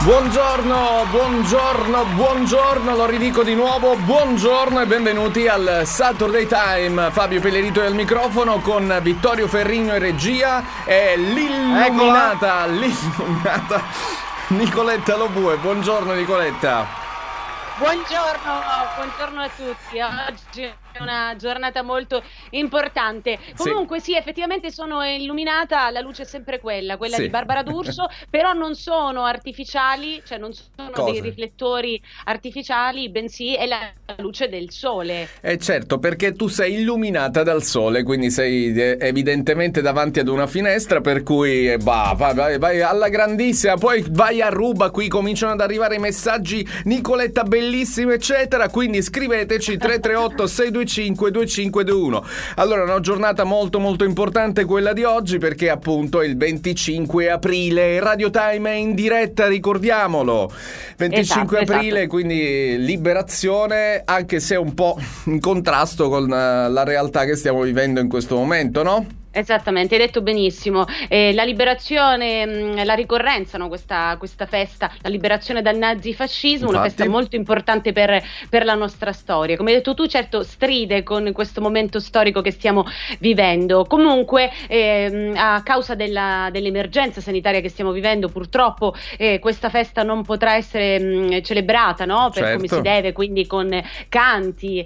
Buongiorno, lo ridico di nuovo, buongiorno e benvenuti al Saturday Time. Fabio Pellerito è al microfono con Vittorio Ferrigno in regia e l'illuminata Nicoletta Lobue. Buongiorno Nicoletta. Buongiorno a tutti. Oggi è una giornata molto importante. Comunque sì, effettivamente sono illuminata, la luce è sempre quella sì, di Barbara D'Urso, però non sono artificiali, cioè non sono dei riflettori artificiali, bensì è la luce del sole. Certo, perché tu sei illuminata dal sole, quindi sei evidentemente davanti ad una finestra, per cui vai alla grandissima, poi vai a ruba, qui cominciano ad arrivare i messaggi, Nicoletta bellissima eccetera, quindi scriveteci 338 625 2521. Allora, una giornata molto molto importante quella di oggi, perché appunto è il 25 aprile, Radio Time è in diretta, ricordiamolo, 25 aprile, quindi liberazione, anche se un po' in contrasto con la realtà che stiamo vivendo in questo momento, no? Esattamente, hai detto benissimo. La liberazione, la ricorrenza, no? Questa festa, la liberazione dal nazifascismo, una festa molto importante per la nostra storia. Come hai detto tu, certo, stride con questo momento storico che stiamo vivendo. Comunque, a causa dell'emergenza sanitaria che stiamo vivendo, purtroppo questa festa non potrà essere celebrata, no? Per come si deve, quindi con canti,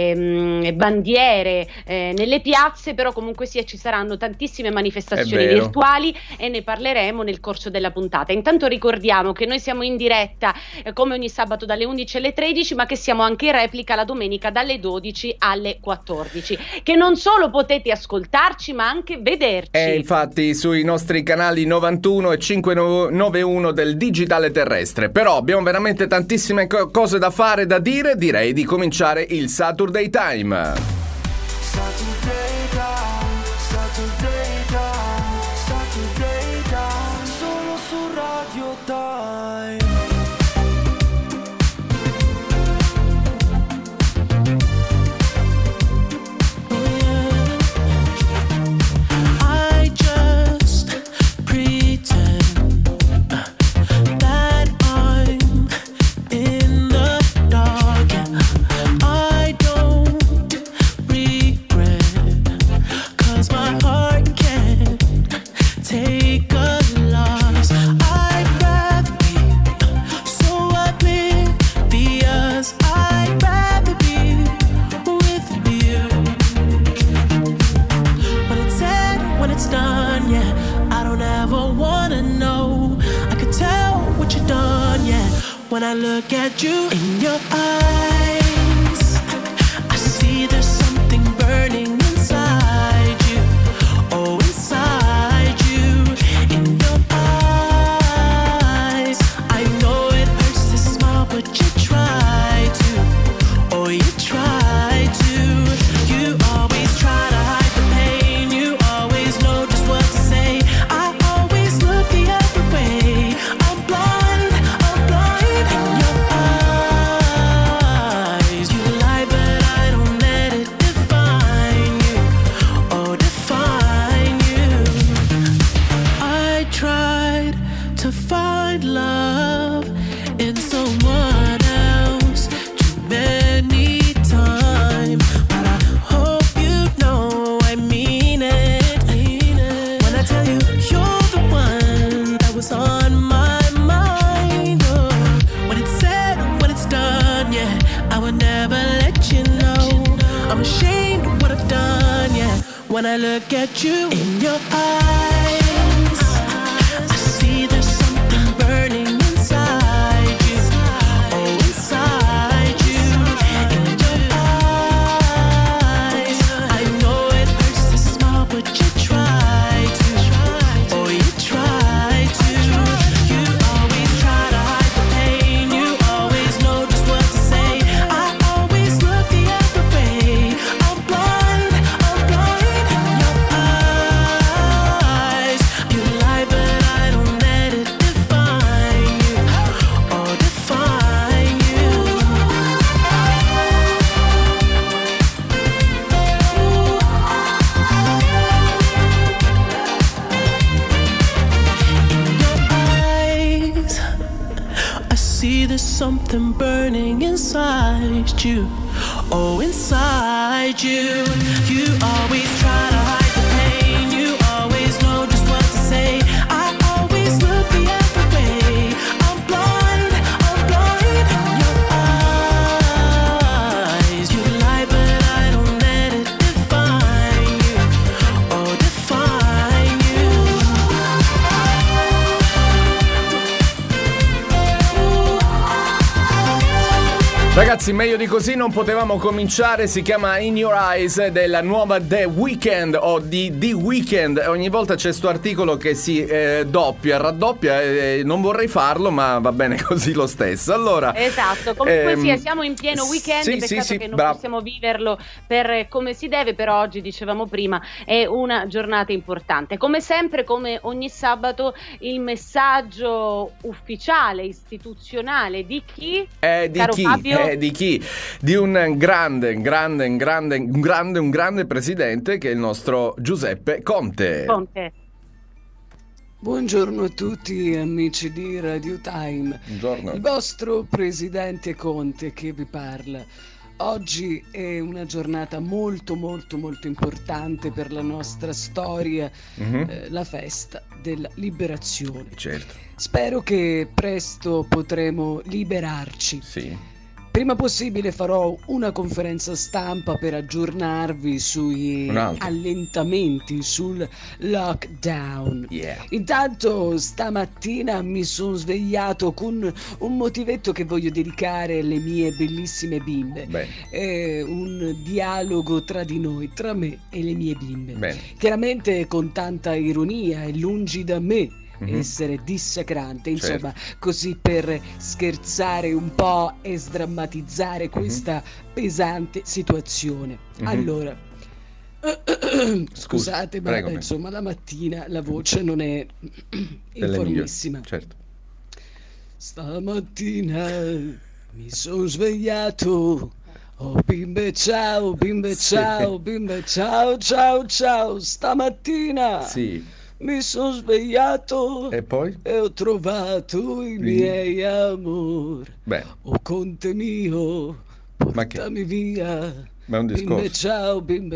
bandiere nelle piazze, però comunque sia ci saranno tantissime manifestazioni virtuali e ne parleremo nel corso della puntata. Intanto ricordiamo che noi siamo in diretta come ogni sabato dalle 11 alle 13, ma che siamo anche in replica la domenica dalle 12 alle 14, che non solo potete ascoltarci ma anche vederci. Infatti sui nostri canali 91 e 591 del digitale terrestre. Però abbiamo veramente tantissime cose da fare, da dire, direi di cominciare il Saturday Time. Solo su Radio Time. I just pretend that I'm in the dark. I don't regret, 'cause my heart can't take a loss. I'd rather be so oblivious. I'd rather be with you. When it's said, when it's done, yeah, I don't ever wanna know. I could tell what you've done, yeah, when I look at you in your eyes. I see there's something burning inside you. Oh, inside you, in your eyes. I know it hurts to smile, but you try to. Oh, you try to. You always try to hide the pain. You always know just what to say. I always look the other way. I'm blind in your eyes. You lie, but I don't let it define you. Oh, define you. I tried to find love in someone else too many times, but I hope you know I mean it. When I tell you you're the one that was on my mind. Oh, when it's said, when it's done, yeah, I would never let you know. I'm ashamed of what I've done, yeah, when I look at you in your eyes. I see there's something burning inside you. Oh, inside you, in your eyes. I know it hurts to smile, but you try to. Oh, you try to. You always try to hide the pain. You always know just what to say. I always look the other way. I'm blind in your eyes. something burning inside you. Oh, inside you. You always try to hide the pain. You always know just what to say. I always look the other way. I'm blind in your eyes. You lie, but I don't let it define you. Oh, define you. Ragazzi, meglio di così non potevamo cominciare. Si chiama In Your Eyes della nuova The Weeknd o di The Weeknd. Ogni volta c'è sto articolo che si raddoppia, non vorrei farlo, ma va bene così lo stesso. Allora, esatto, comunque sia, siamo in pieno weekend, peccato che non possiamo viverlo per come si deve, però oggi, dicevamo prima, è una giornata importante. Come sempre, come ogni sabato, il messaggio ufficiale, istituzionale di chi? Caro Fabio? Di chi? Di un grande presidente che è il nostro Giuseppe Conte. Buongiorno a tutti amici di Radio Time. Buongiorno. Il vostro presidente Conte che vi parla. Oggi è una giornata molto importante per la nostra storia, la festa della liberazione. Certo. Spero che presto potremo liberarci. Sì. Prima possibile farò una conferenza stampa per aggiornarvi sugli allentamenti, sul lockdown. Yeah. Intanto stamattina mi sono svegliato con un motivetto che voglio dedicare alle mie bellissime bimbe. È un dialogo tra di noi, tra me e le mie bimbe. Bene. Chiaramente con tanta ironia, e lungi da me essere dissacrante, insomma, così per scherzare un po' e sdrammatizzare questa pesante situazione. Allora, scusate, ma prego, insomma la mattina la voce non è informissima. Certo. Stamattina mi sono svegliato. Oh bimbe ciao, bimbe ciao. Stamattina mi sono svegliato e poi? E ho trovato i miei amor. Oh Conte mio, portami via. Ma è un discorso. Bimbe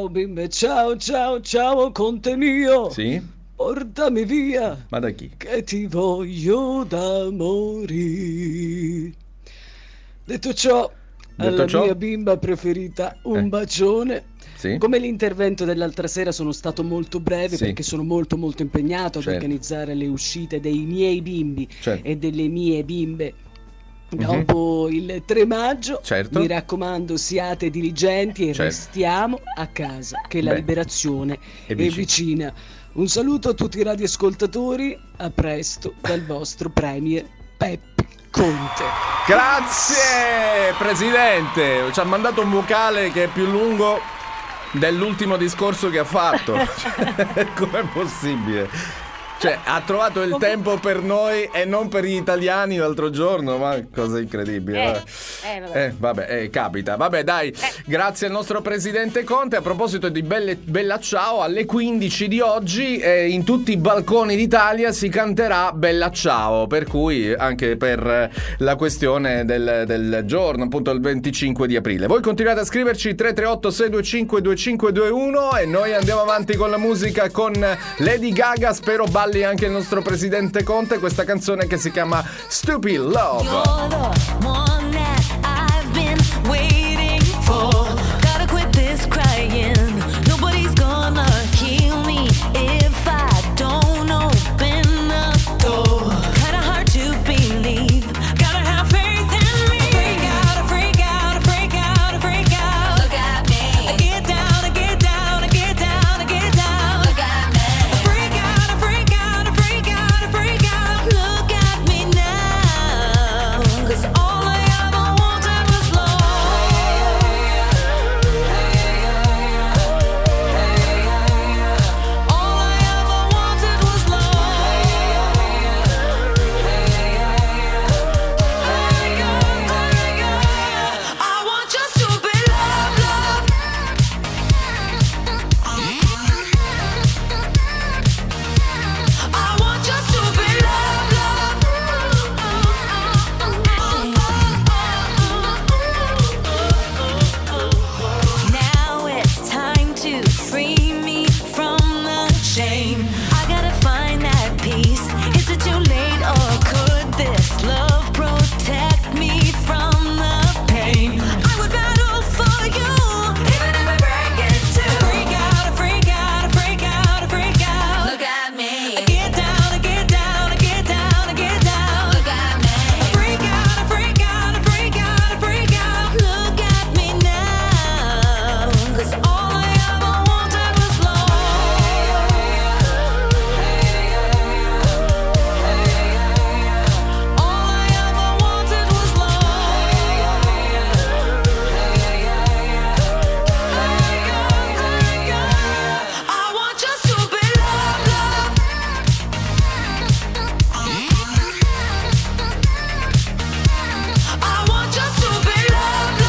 ciao, Conte mio. Sì? Portami via. Ma da chi? Che ti voglio da morire. Detto ciò, alla mia bimba preferita un bacione. Sì. Come l'intervento dell'altra sera sono stato molto breve perché sono molto impegnato ad organizzare le uscite dei miei bimbi e delle mie bimbe dopo il 3 maggio. Mi raccomando, siate diligenti e restiamo a casa, che la liberazione è vicina. Un saluto a tutti i radioascoltatori, a presto dal vostro premier Peppe Conte. Grazie Presidente, ci ha mandato un vocale che è più lungo dell'ultimo discorso che ha fatto. Com'è possibile? Cioè, ha trovato il tempo per noi e non per gli italiani l'altro giorno, ma cosa incredibile. Vabbè, capita. Vabbè, dai, grazie al nostro presidente Conte. A proposito di Bella Ciao, alle 15 di oggi in tutti i balconi d'Italia si canterà Bella Ciao, per cui anche per la questione del giorno, appunto il 25 di aprile. Voi continuate a scriverci 338 625 2521 e noi andiamo avanti con la musica con Lady Gaga. Spero balli anche il nostro presidente Conte, questa canzone che si chiama Stupid Love. You're the one that I've been waiting for. Gotta quit this crying. Nobody's gonna kill me if I don't open the door. Kinda hard to believe. Gotta have faith in me. Freak out. Look at me. I get down. Look at me. Freak out. Look at me now. 'Cause all I to free me from the shame. I gotta find that peace. Is it too late or could this love protect me from the pain? I would battle for you, even if I break it too. Freak out, freak out, freak out, freak out. Look at me. I get down, I get down, I get down, I get down. Look at me. Freak out, freak out, freak out, freak out. Look at me now. 'Cause all I ever wanted was love. All I ever wanted was love. I want just to be loved, loved. I want just to be loved,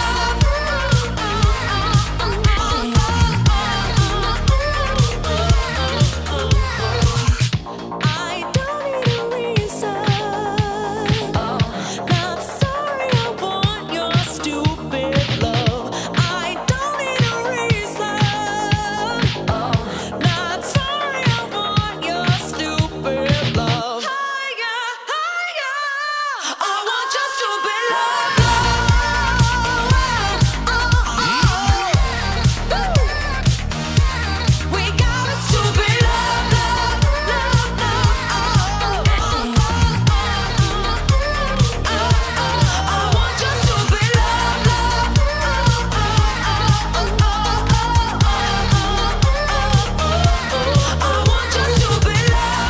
I don't need a reason. Not sorry, I want your stupid love. I don't need a reason. Not sorry, I want your stupid love. Higher, higher. I want just to be loved, We got us to be loved, loved, loved, I want just to be loved, I want just to be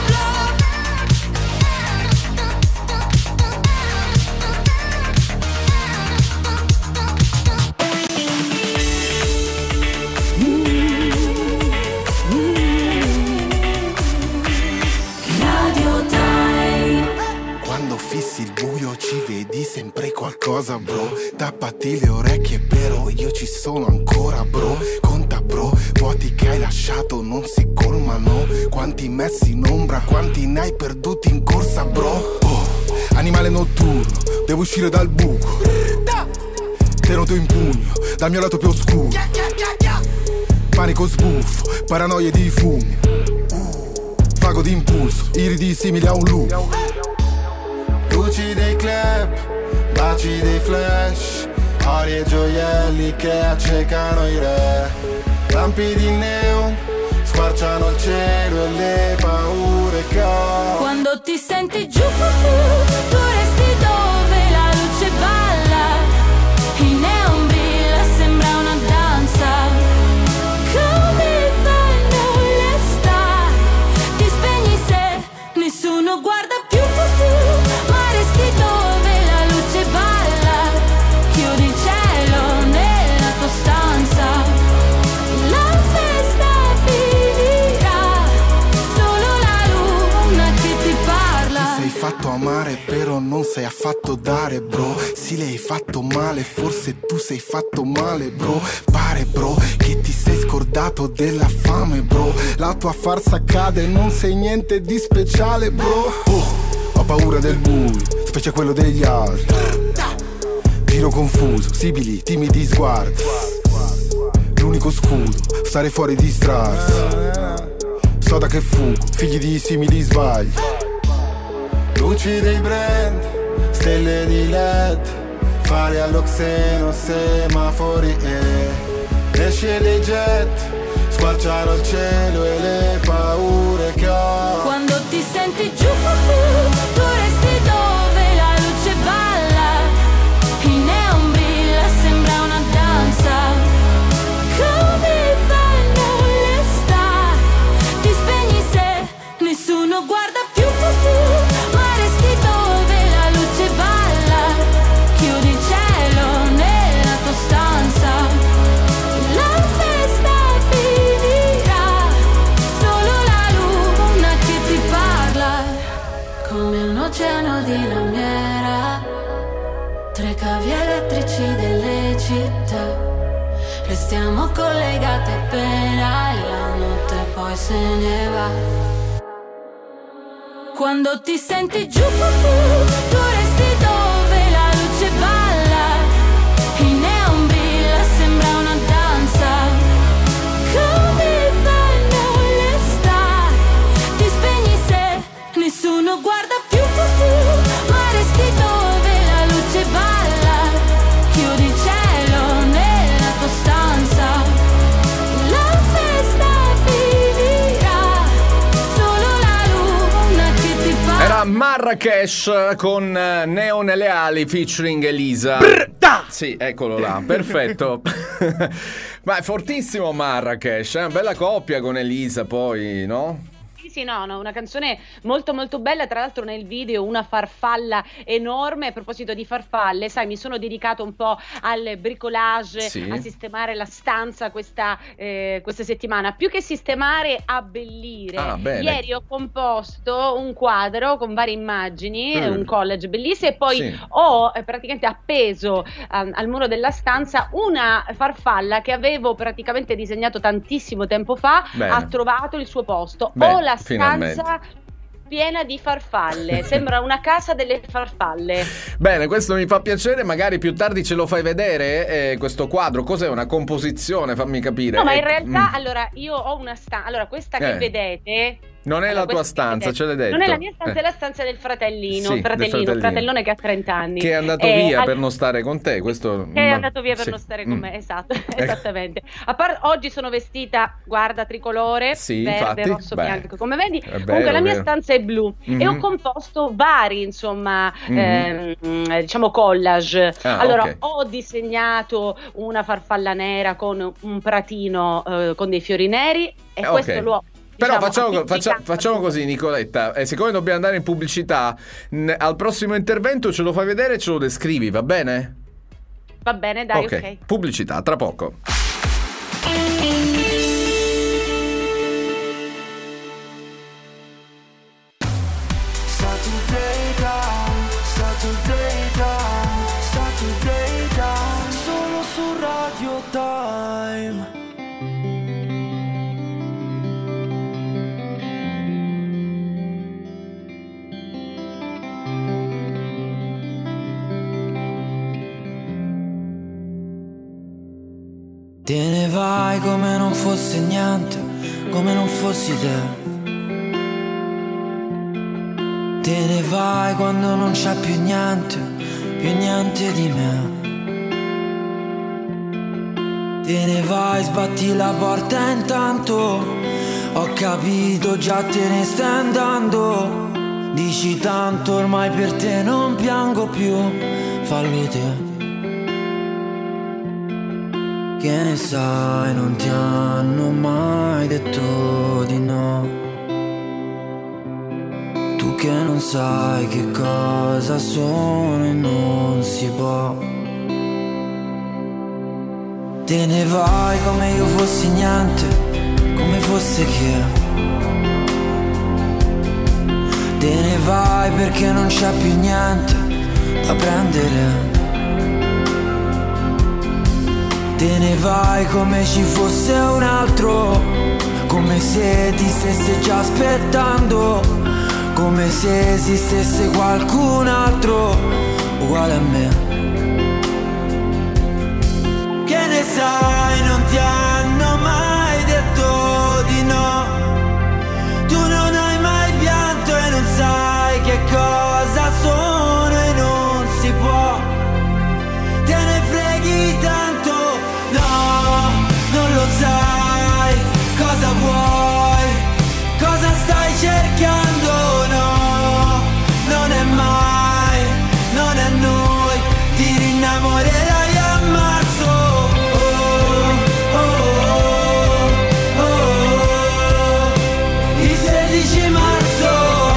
Radio Time. Quando fissi il buio ci vedi sempre qualcosa, bro. Tappati le orecchie, però io ci sono ancora, bro. Conta, bro, vuoti che hai lasciato non si colmano. Quanti messi in ombra, quanti ne hai perduti in corsa, bro. Oh, animale notturno, devo uscire dal buco. Te noto in pugno, dal mio lato più oscuro. Panico sbuffo, paranoie di fumo. Vago d'impulso, iridi simili a un lupo. Luci dei club, baci dei flash, ori e gioielli che accecano i re. Lampi di neon, squarciano il cielo e le paure che ho. Quando ti senti giù, tu resti dove la luce balla. Il neon brilla, sembra una danza. Come fanno le star? Ti spegni se nessuno guarda più, ma resti dove la luce balla. Chiudi il cielo nella tua stanza. La festa finirà, solo la luna che ti parla. Ti sei fatto amare però non sei affatto dare, bro. Sì, le hai fatto male, forse tu sei fatto male, bro. Pare, bro, che ti sei scordato della fame, bro. La tua farsa cade, non sei niente di speciale, bro. Oh, ho paura del buio, specie quello degli altri. Giro confuso, sibili, timidi sguardi. L'unico scudo, stare fuori di distrarsi. So da che fugo, figli di simili sbagli. Luci dei brand, stelle di LED, fari all'oxeno, semafori e esce dei jet, squarciano il cielo e le paure che ho. Quando ti senti giù, tu resti dove la luce balla. Il neon brilla, sembra una danza. Come fanno le star? Ti spegni se nessuno guarda più, ma resti dove la luce balla. Chiudi il cielo nella tua stanza. La festa finirà, solo la luna che ti parla. Come un oceano di lamiera, tra i cavi elettrici delle città. Restiamo collegate appena la notte poi se ne va. Quando ti senti giù, tu resti dove la luce balla. Il neon brilla, sembra una danza. era Marrakesh con Neo nelle ali featuring Elisa. Sì, eccolo là, perfetto. Ma è fortissimo Marrakesh, bella coppia con Elisa poi, no? Sì, no, una canzone molto molto bella, tra l'altro nel video una farfalla enorme. A proposito di farfalle, sai, mi sono dedicato un po' al bricolage, sì, a sistemare la stanza questa settimana, più che sistemare, abbellire. Ieri ho composto un quadro con varie immagini, un collage bellissimo, e poi sì, ho praticamente appeso al muro della stanza una farfalla che avevo praticamente disegnato tantissimo tempo fa. Ha trovato il suo posto. Ho la stanza piena di farfalle, sembra una casa delle farfalle. Bene, questo mi fa piacere, magari più tardi ce lo fai vedere, questo quadro. Cos'è, una composizione? Fammi capire. No, ma in realtà, allora, io ho una stanza, allora questa che vedete non è la tua stanza, ce l'hai detto. Non è la mia stanza, è la stanza del fratellino, sì, fratellone che ha 30 anni. Che è andato via per non stare con te, questo... Che è andato via per non stare con me, esatto, esattamente. Oggi sono vestita, guarda, tricolore, sì, verde, infatti, rosso, bianco, come vedi. Vero, comunque la mia stanza è blu, e ho composto vari, insomma, diciamo collage. Allora, ho disegnato una farfalla nera con un pratino con dei fiori neri, e questo lo ho... Però facciamo così, Nicoletta, siccome dobbiamo andare in pubblicità, al prossimo intervento ce lo fai vedere e ce lo descrivi, va bene? Va bene, dai, ok. Pubblicità, tra poco. Solo su Radio Time. Te ne vai come non fosse niente, come non fossi te. Te ne vai quando non c'è più niente di me. Te ne vai, sbatti la porta intanto, ho capito già te ne stai andando. Dici tanto ormai per te non piango più, fallo te. Che ne sai, non ti hanno mai detto di no. Tu che non sai che cosa sono e non si può. Te ne vai come io fossi niente, come fosse che. Te ne vai perché non c'è più niente da prendere. Te ne vai come ci fosse un altro, come se ti stesse già aspettando, come se esistesse qualcun altro uguale a me. Che ne sai, non ti hanno mai detto di no. Tu non hai mai pianto e non sai che cosa sono e non si può. Te ne freghi tanto, no, non lo sai cosa vuoi, cosa stai cercando, no, non è mai, non è noi, ti rinnamorerai a marzo, il 16 marzo,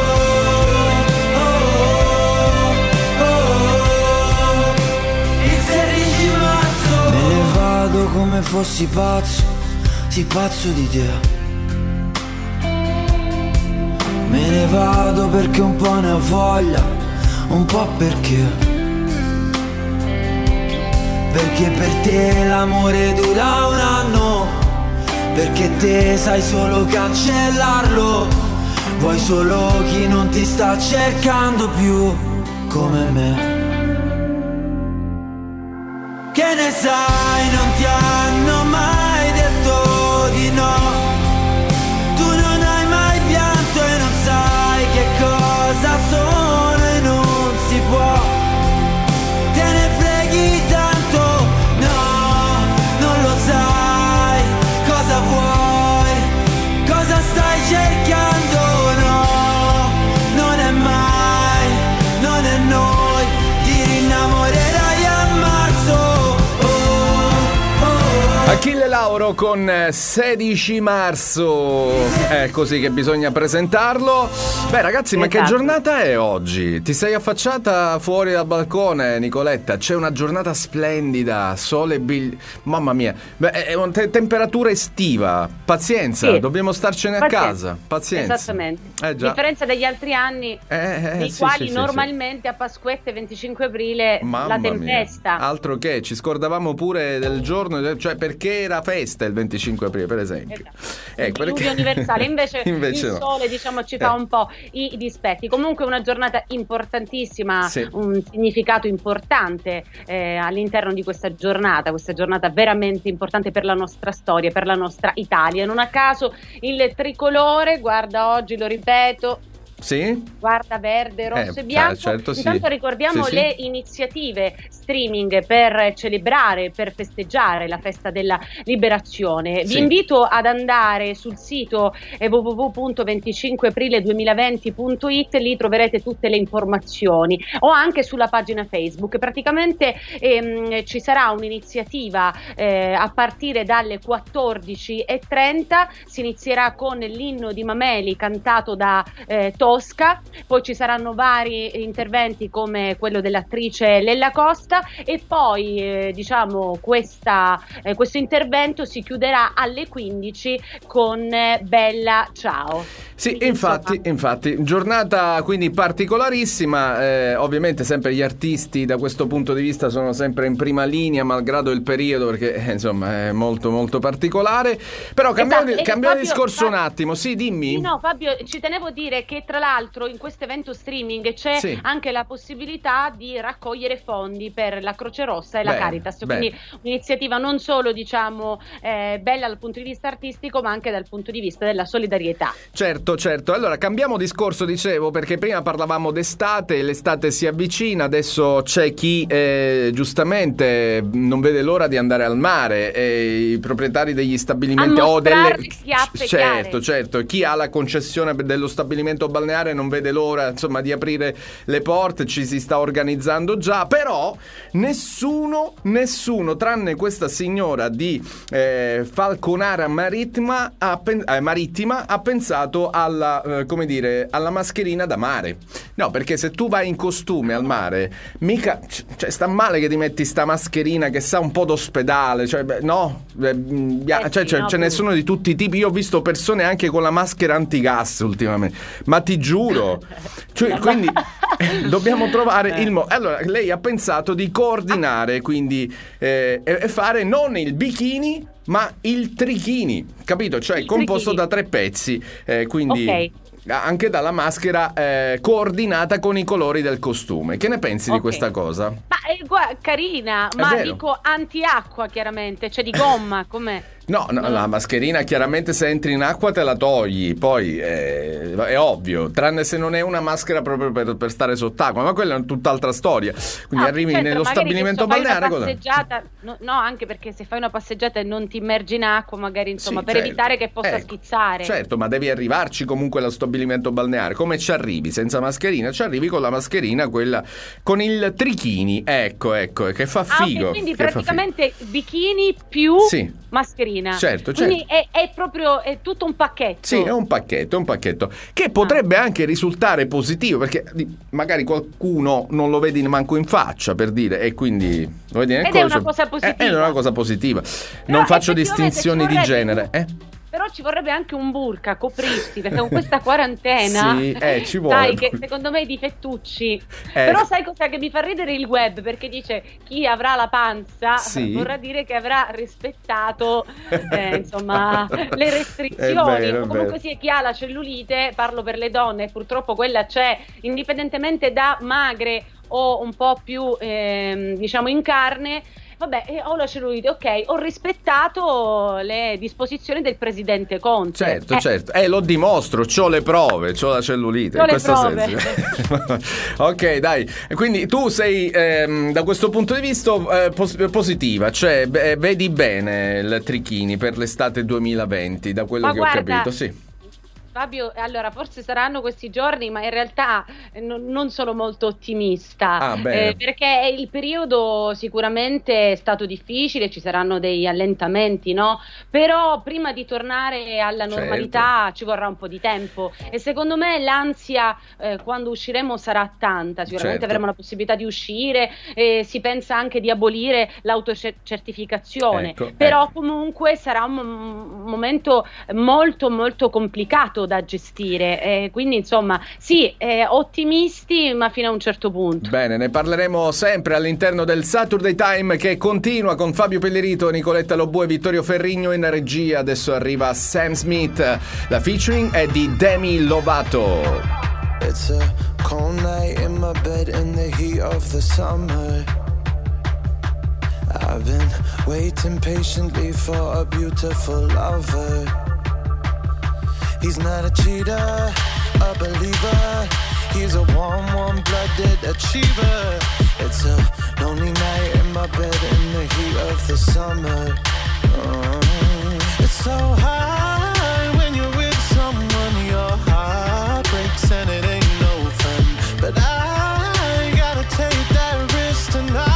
il 16 marzo. Me ne vado come fossi pazzo, sì pazzo di te. Me ne vado perché un po' ne ho voglia, un po' perché per te l'amore dura un anno, perché te sai solo cancellarlo, vuoi solo chi non ti sta cercando più come me. Che ne sai, non ti hanno mai detto di no. Tu non hai mai pianto e non sai che cosa sono e non si può. Te ne freghi tanto, no, non lo sai cosa vuoi, cosa stai cercando, no, non è mai. Lauro con 16 marzo. È così che bisogna presentarlo. Beh, ragazzi, ma che giornata è oggi? Ti sei affacciata fuori dal balcone, Nicoletta? C'è una giornata splendida, sole mamma mia. Beh, è una temperatura estiva. Pazienza, dobbiamo starcene a casa. Pazienza. Esattamente. A differenza degli altri anni, nei quali normalmente a Pasquetta e 25 aprile la tempesta. Mia. Altro che, ci scordavamo pure del giorno, cioè perché era festa il 25 aprile, per esempio. Ecco, il diluvio universale, invece il sole, diciamo, ci fa un po' i dispetti. Comunque una giornata importantissima, un significato importante all'interno di questa giornata veramente importante per la nostra storia, per la nostra Italia. Non a caso il tricolore, guarda, oggi lo ripeto, guarda, verde, rosso e bianco. Certo, intanto ricordiamo le iniziative streaming per celebrare, per festeggiare la festa della liberazione. Vi invito ad andare sul sito www.25aprile2020.it, lì troverete tutte le informazioni, o anche sulla pagina Facebook. Praticamente ci sarà un'iniziativa a partire dalle 14:30, si inizierà con l'inno di Mameli cantato da Tosca, poi ci saranno vari interventi come quello dell'attrice Lella Costa, e poi diciamo questo intervento si chiuderà alle 15 con Bella Ciao. Sì, infatti, giornata quindi particolarissima, ovviamente sempre gli artisti da questo punto di vista sono sempre in prima linea, malgrado il periodo, perché insomma è molto molto particolare, però cambiamo discorso un attimo, dimmi. No, Fabio, ci tenevo a dire che tra l'altro in questo evento streaming c'è anche la possibilità di raccogliere fondi per la Croce Rossa e la Caritas, quindi un'iniziativa non solo diciamo bella dal punto di vista artistico, ma anche dal punto di vista della solidarietà. Certo. Allora cambiamo discorso, dicevo, perché prima parlavamo d'estate, l'estate si avvicina, adesso c'è chi giustamente non vede l'ora di andare al mare, i proprietari degli stabilimenti o delle certo, chi ha la concessione dello stabilimento balneare non vede l'ora, insomma, di aprire le porte, ci si sta organizzando già, però nessuno tranne questa signora di Falconara Marittima ha pensato alla alla mascherina da mare. No, perché se tu vai in costume al mare, mica sta male che ti metti sta mascherina che sa un po' d'ospedale, ce ne sono di tutti i tipi. Io ho visto persone anche con la maschera antigas ultimamente, ma ti giuro, quindi dobbiamo trovare il modo. Allora lei ha pensato di coordinare, quindi e fare non il bikini ma il trichini, capito? Cioè composto da 3 pezzi, quindi anche dalla maschera coordinata con i colori del costume. Che ne pensi di questa cosa? Ma carina, ma dico antiacqua chiaramente, cioè di gomma, com'è? No, la mascherina chiaramente se entri in acqua te la togli, poi è ovvio, tranne se non è una maschera proprio per stare sott'acqua, ma quella è tutt'altra storia. Quindi arrivi nello stabilimento balneare, no, anche perché se fai una passeggiata e non ti immergi in acqua, magari insomma per evitare che possa schizzare. Certo, ma devi arrivarci comunque allo stabilimento balneare. Come ci arrivi senza mascherina? Ci arrivi con la mascherina, quella con il trichini, ecco, che fa figo. Quindi praticamente bikini più mascherina. Certo. Quindi è proprio tutto un pacchetto. Sì, è un pacchetto che potrebbe anche risultare positivo, perché magari qualcuno non lo vedi manco in faccia, per dire, e quindi lo vedi è una cosa positiva. È una cosa positiva. Non faccio distinzioni di genere. Però ci vorrebbe anche un burka, coprirsi, perché con questa quarantena ci vuole. Sai che secondo me i difettucci. Però sai cosa che mi fa ridere il web, perché dice chi avrà la panza vorrà dire che avrà rispettato insomma le restrizioni. Comunque sia, chi ha la cellulite, parlo per le donne, purtroppo quella c'è, indipendentemente da magre o un po' più diciamo in carne. Vabbè, ho la cellulite, ho rispettato le disposizioni del presidente Conte. Certo, lo dimostro, c'ho le prove, c'ho la cellulite, in questo senso. Ok, dai, quindi tu sei da questo punto di vista positiva, cioè vedi bene il trichini per l'estate 2020, da quello che ho capito, Fabio, allora forse saranno questi giorni, ma in realtà non sono molto ottimista, perché il periodo sicuramente è stato difficile, ci saranno degli allentamenti, no? Però prima di tornare alla normalità ci vorrà un po' di tempo e secondo me l'ansia quando usciremo sarà tanta, sicuramente avremo la possibilità di uscire, si pensa anche di abolire l'autocertificazione, però comunque sarà un momento molto molto complicato da gestire, quindi insomma sì, ottimisti ma fino a un certo punto. Bene, ne parleremo sempre all'interno del Saturday Time, che continua con Fabio Pellerito, Nicoletta Lobue e Vittorio Ferrigno in regia. Adesso arriva Sam Smith, la featuring è di Demi Lovato. It's a cold night in my bed in the heat of the summer. I've been waiting patiently for a beautiful lover. He's not a cheater, a believer. He's a warm-blooded achiever. It's a lonely night in my bed in the heat of the summer. It's so hard when you're with someone. Your heart breaks and it ain't no fun. But I gotta take that risk tonight.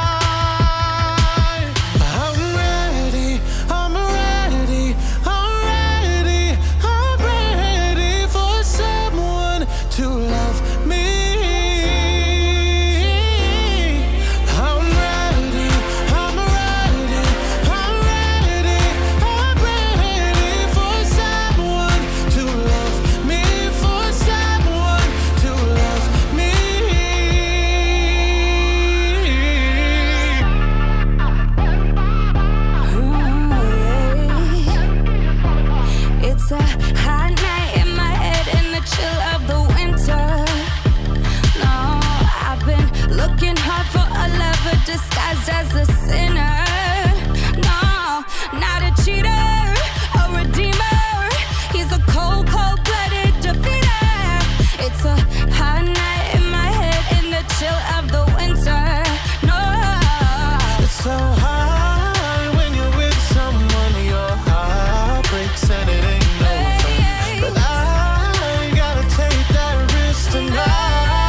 Disguised as a sinner. No, not a cheater, a redeemer. He's a cold-blooded defeater. It's a hot night in my head in the chill of the winter. No, it's so hard when you're with someone. Your heart breaks and it ain't no fun. But I gotta take that risk tonight.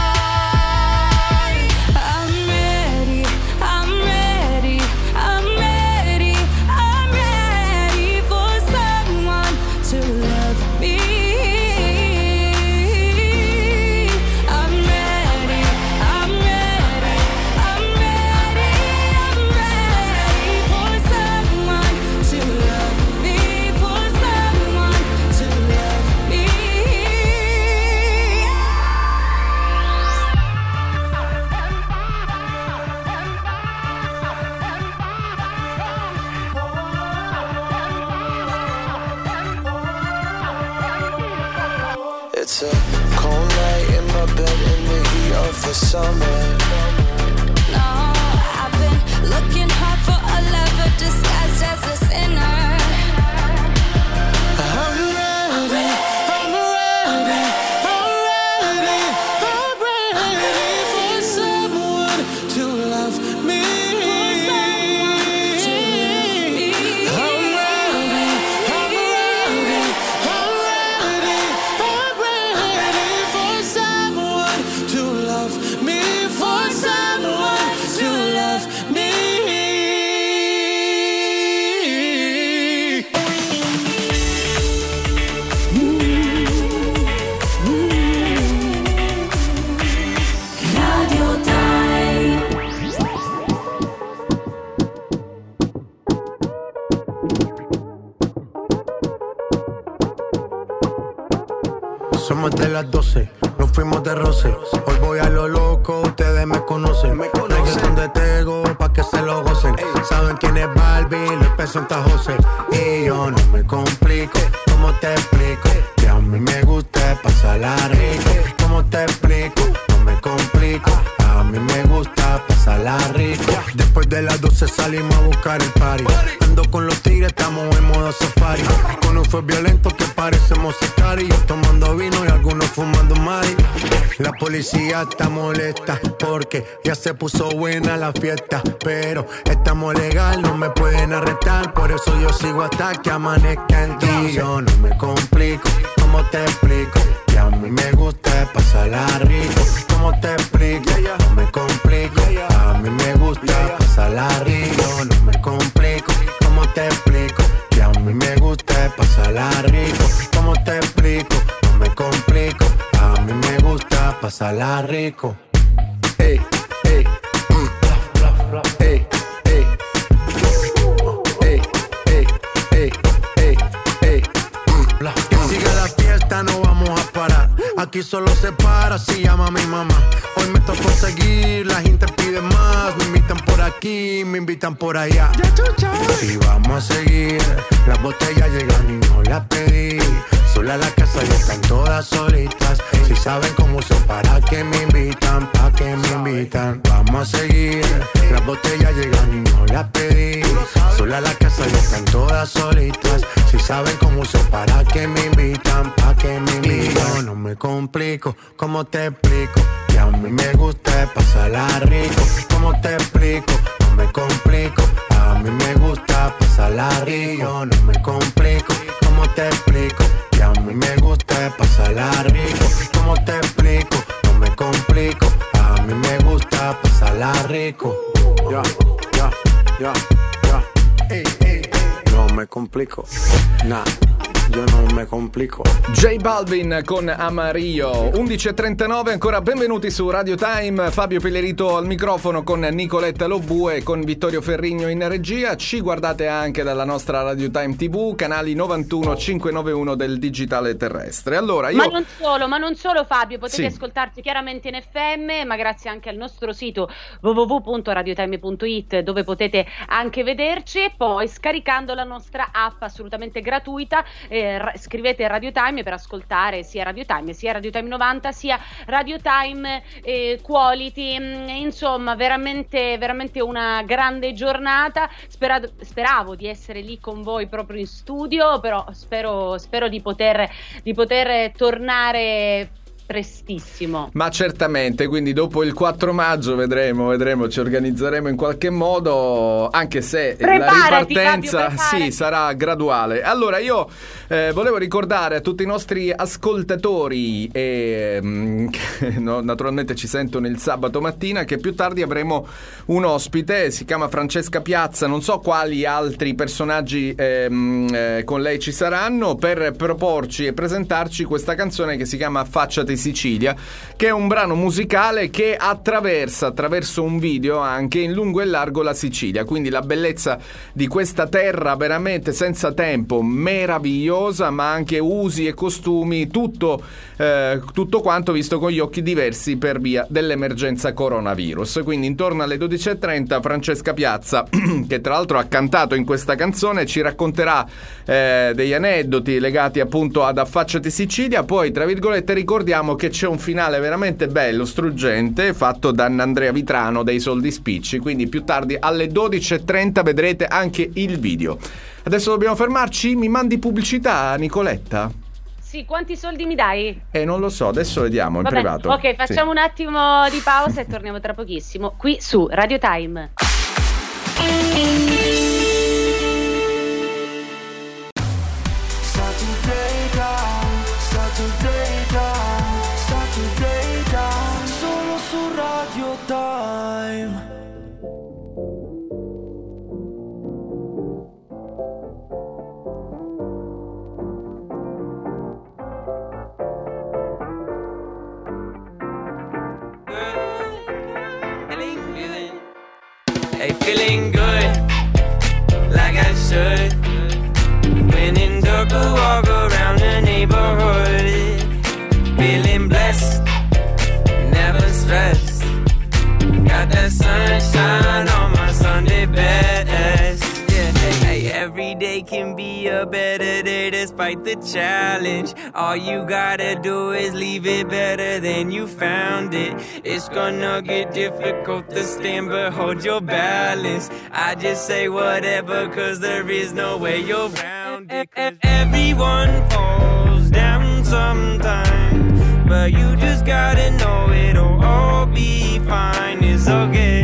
It's a cold night in my bed in the heat of the summer. no, I've been looking hard for a lover disguised as a sinner. Somos de las 12, nos fuimos de roce. Hoy voy a lo loco, ustedes me conocen. Reggaeton de Tego, pa' que se lo gocen. Saben quién es Barbie, les presenta José. Y yo no me complico, ¿cómo te explico? Que a mí me gusta pasarla rico. ¿Cómo te explico? No me complico, a mí me gusta pasarla rico. Después de las 12 salimos a buscar el party. Ando con los tigres, estamos en modo safari. Con un fue violento que parecemos sicarios. Tomando vino y algunos fumando mari. La policía está molesta porque ya se puso buena la fiesta. Pero estamos legal, no me pueden arrestar. Por eso yo sigo hasta que amanezca en ti. Yo no me complico, ¿cómo te explico? Que a mí me gusta pasarla rico. ¿Cómo te explico? No me complico. A mí me gusta pasarla rico. No me complico. ¿Cómo te explico? Que a mí me gusta pasarla rico. ¿Cómo te explico? No me complico. A mí me gusta pasarla rico. Ey, ey, ey, ey, ey, ey, ey, ey, ey. Que siga la fiesta, no vamos a parar. Aquí solo se para si llama mi mamá. Hoy me tocó seguir, la gente pide más. Me invitan por aquí, me invitan por allá. Y vamos a seguir. Las botellas llegan y no las pedí. Sola la casa y están todas solitas. Si saben cómo son, para que me invitan, pa' que me invitan. Vamos a seguir. Las botellas llegan y no las pedí. Sola la casa y están todas solitas. Si saben cómo son, para que me invitan, pa' que me invitan. No me complico, ¿cómo te explico? Que a mí me gusta pasarla rico. ¿Cómo te explico? No me complico. A mí me gusta pasarla rico. No me complico, ¿cómo te explico? Que a mí me gusta pasarla rico. ¿Cómo te explico? No me complico. A mí me gusta pasarla rico. Ya, ya, ya, ya. Ey, ey, ey. No me complico. Nah. Yo non me complico. J Balvin con Amarillo. 11.39, ancora benvenuti su Radio Time. Fabio Pellerito al microfono con Nicoletta Lobue e con Vittorio Ferrigno in regia. Ci guardate anche dalla nostra Radio Time TV, canali 91 591 del digitale terrestre. Allora, io... Ma non solo Fabio, potete ascoltarci chiaramente in FM, ma grazie anche al nostro sito www.radiotime.it, dove potete anche vederci, e poi scaricando la nostra app assolutamente gratuita. Scrivete Radio Time per ascoltare sia Radio Time 90 sia Radio Time Quality. Insomma, veramente una grande giornata. Speravo di essere lì con voi proprio in studio, però spero di poter tornare prestissimo. Ma certamente, quindi dopo il 4 maggio vedremo, ci organizzeremo in qualche modo, anche se la ripartenza Fabio, sarà graduale. Allora io volevo ricordare a tutti i nostri ascoltatori che naturalmente ci sentono il sabato mattina, che più tardi avremo un ospite, si chiama Francesca Piazza, non so quali altri personaggi con lei ci saranno, per proporci e presentarci questa canzone che si chiama Affacciati Sicilia, che è un brano musicale che attraverso un video anche in lungo e largo la Sicilia, quindi la bellezza di questa terra veramente senza tempo, meravigliosa, ma anche usi e costumi, tutto quanto visto con gli occhi diversi per via dell'emergenza coronavirus. Quindi intorno alle 12.30 Francesca Piazza, che tra l'altro ha cantato in questa canzone, ci racconterà degli aneddoti legati appunto ad Affacciati Sicilia. Poi tra virgolette ricordiamo che c'è un finale veramente bello, struggente, fatto da Andrea Vitrano dei Soldi Spicci, quindi più tardi alle 12.30 vedrete anche il video. Adesso dobbiamo fermarci, mi mandi pubblicità, Nicoletta? Sì, quanti soldi mi dai? Non lo so, adesso vediamo in privato. Ok, facciamo un attimo di pausa e torniamo tra pochissimo qui su Radio Time. Solo su Radio Time. Hey, feeling good, like I should. When in dark, I walk around the neighborhood. Feeling blessed, never stressed. Got that sunshine on my Sunday best. Yeah, hey, every day can be a better day despite the challenge. All you gotta do is leave it better than you found it. It's gonna get difficult to stand, but hold your balance. I just say whatever, cause there is no way you're round it. Everyone falls down sometimes, but you just gotta know it'll all be fine. It's okay.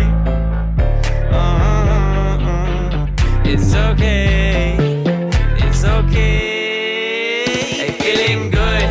It's okay. It's okay. Hey, feeling good,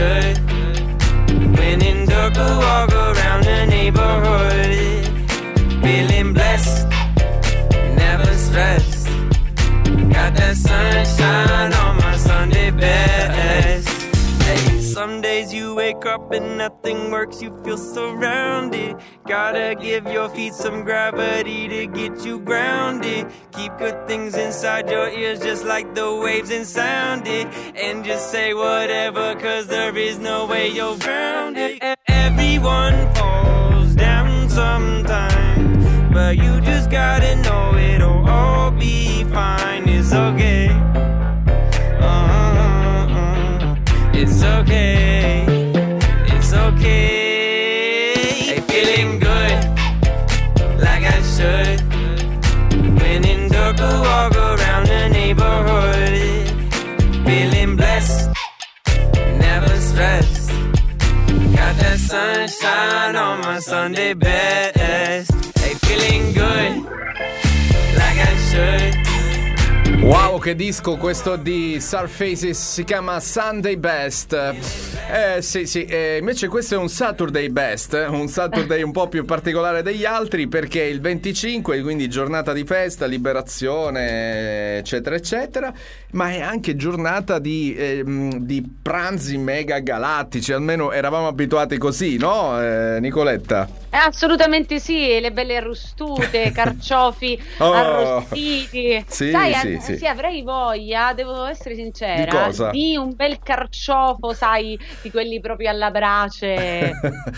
should. When in dark, I walk around the neighborhood, feeling blessed, never stressed. Got that sunshine on my Sunday best. Hey, some days you wake up and nothing works, you feel surrounded. Gotta give your feet some gravity to get you grounded. Keep good things inside your ears just like the waves and sound it. And just say whatever, cause there is no way you're grounded. Everyone falls down sometime, but you just gotta know it'll all be fine. It's okay. It's okay. It's okay. Hey, feeling good, like I should. When in dark, I walk around the neighborhood, feeling blessed, never stressed. Got that sunshine on my Sunday best. Hey, feeling good, like I should. Wow, che disco questo di Surfaces, si chiama Sunday Best. Sì, invece questo è un Saturday Best, un Saturday un po' più particolare degli altri, perché il 25, quindi giornata di festa, liberazione, eccetera eccetera, ma è anche giornata di pranzi mega galattici, almeno eravamo abituati così, no Nicoletta? Assolutamente sì, le belle arrostute, carciofi arrostiti. Sì, avrei voglia, devo essere sincera, di cosa? Di un bel carciofo, sai, di quelli proprio alla brace.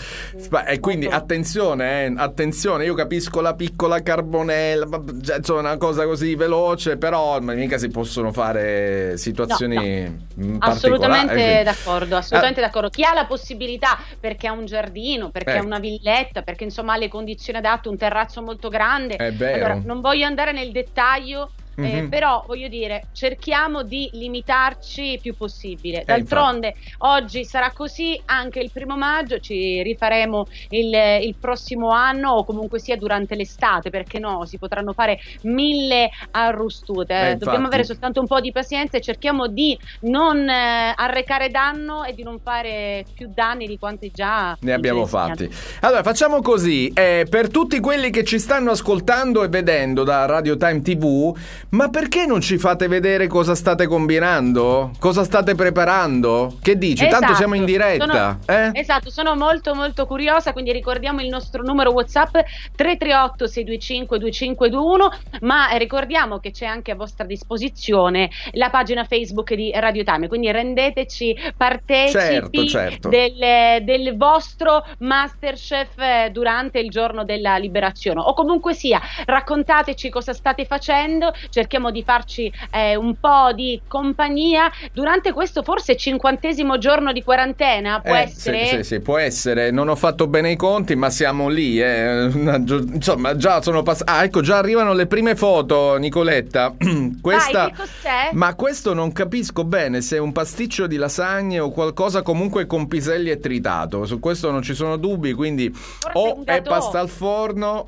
E quindi attenzione, io capisco la piccola carbonella, insomma una cosa così veloce, però mica si possono fare situazioni particolari. Assolutamente d'accordo. Chi ha la possibilità, perché ha un giardino, perché ha una villetta, perché insomma ha le condizioni adatte, un terrazzo molto grande, allora non voglio andare nel dettaglio. Però voglio dire, cerchiamo di limitarci il più possibile. D'altronde oggi sarà così, anche il 1° maggio ci rifaremo il prossimo anno, o comunque sia durante l'estate, perché no, si potranno fare 1000 arrostute. Dobbiamo avere soltanto un po' di pazienza e cerchiamo di non arrecare danno e di non fare più danni di quanti già ne abbiamo fatti. Allora facciamo così, per tutti quelli che ci stanno ascoltando e vedendo da Radio Time TV, ma perché non ci fate vedere cosa state combinando? Cosa state preparando? Che dici? Esatto. Tanto siamo in diretta. Esatto, sono molto molto curiosa, quindi ricordiamo il nostro numero WhatsApp 338 625 2521, ma ricordiamo che c'è anche a vostra disposizione la pagina Facebook di Radio Time, quindi rendeteci partecipi certo. del vostro Masterchef durante il giorno della liberazione, o comunque sia, raccontateci cosa state facendo. Cerchiamo di farci un po' di compagnia durante questo forse 50° giorno di quarantena, può essere? Sì, può essere. Non ho fatto bene i conti, ma siamo lì. Insomma, già sono passati. Ecco, già arrivano le prime foto, Nicoletta. Dai, che cos'è? Ma questo non capisco bene se è un pasticcio di lasagne o qualcosa comunque con piselli e tritato. Su questo non ci sono dubbi, quindi o è pasta al forno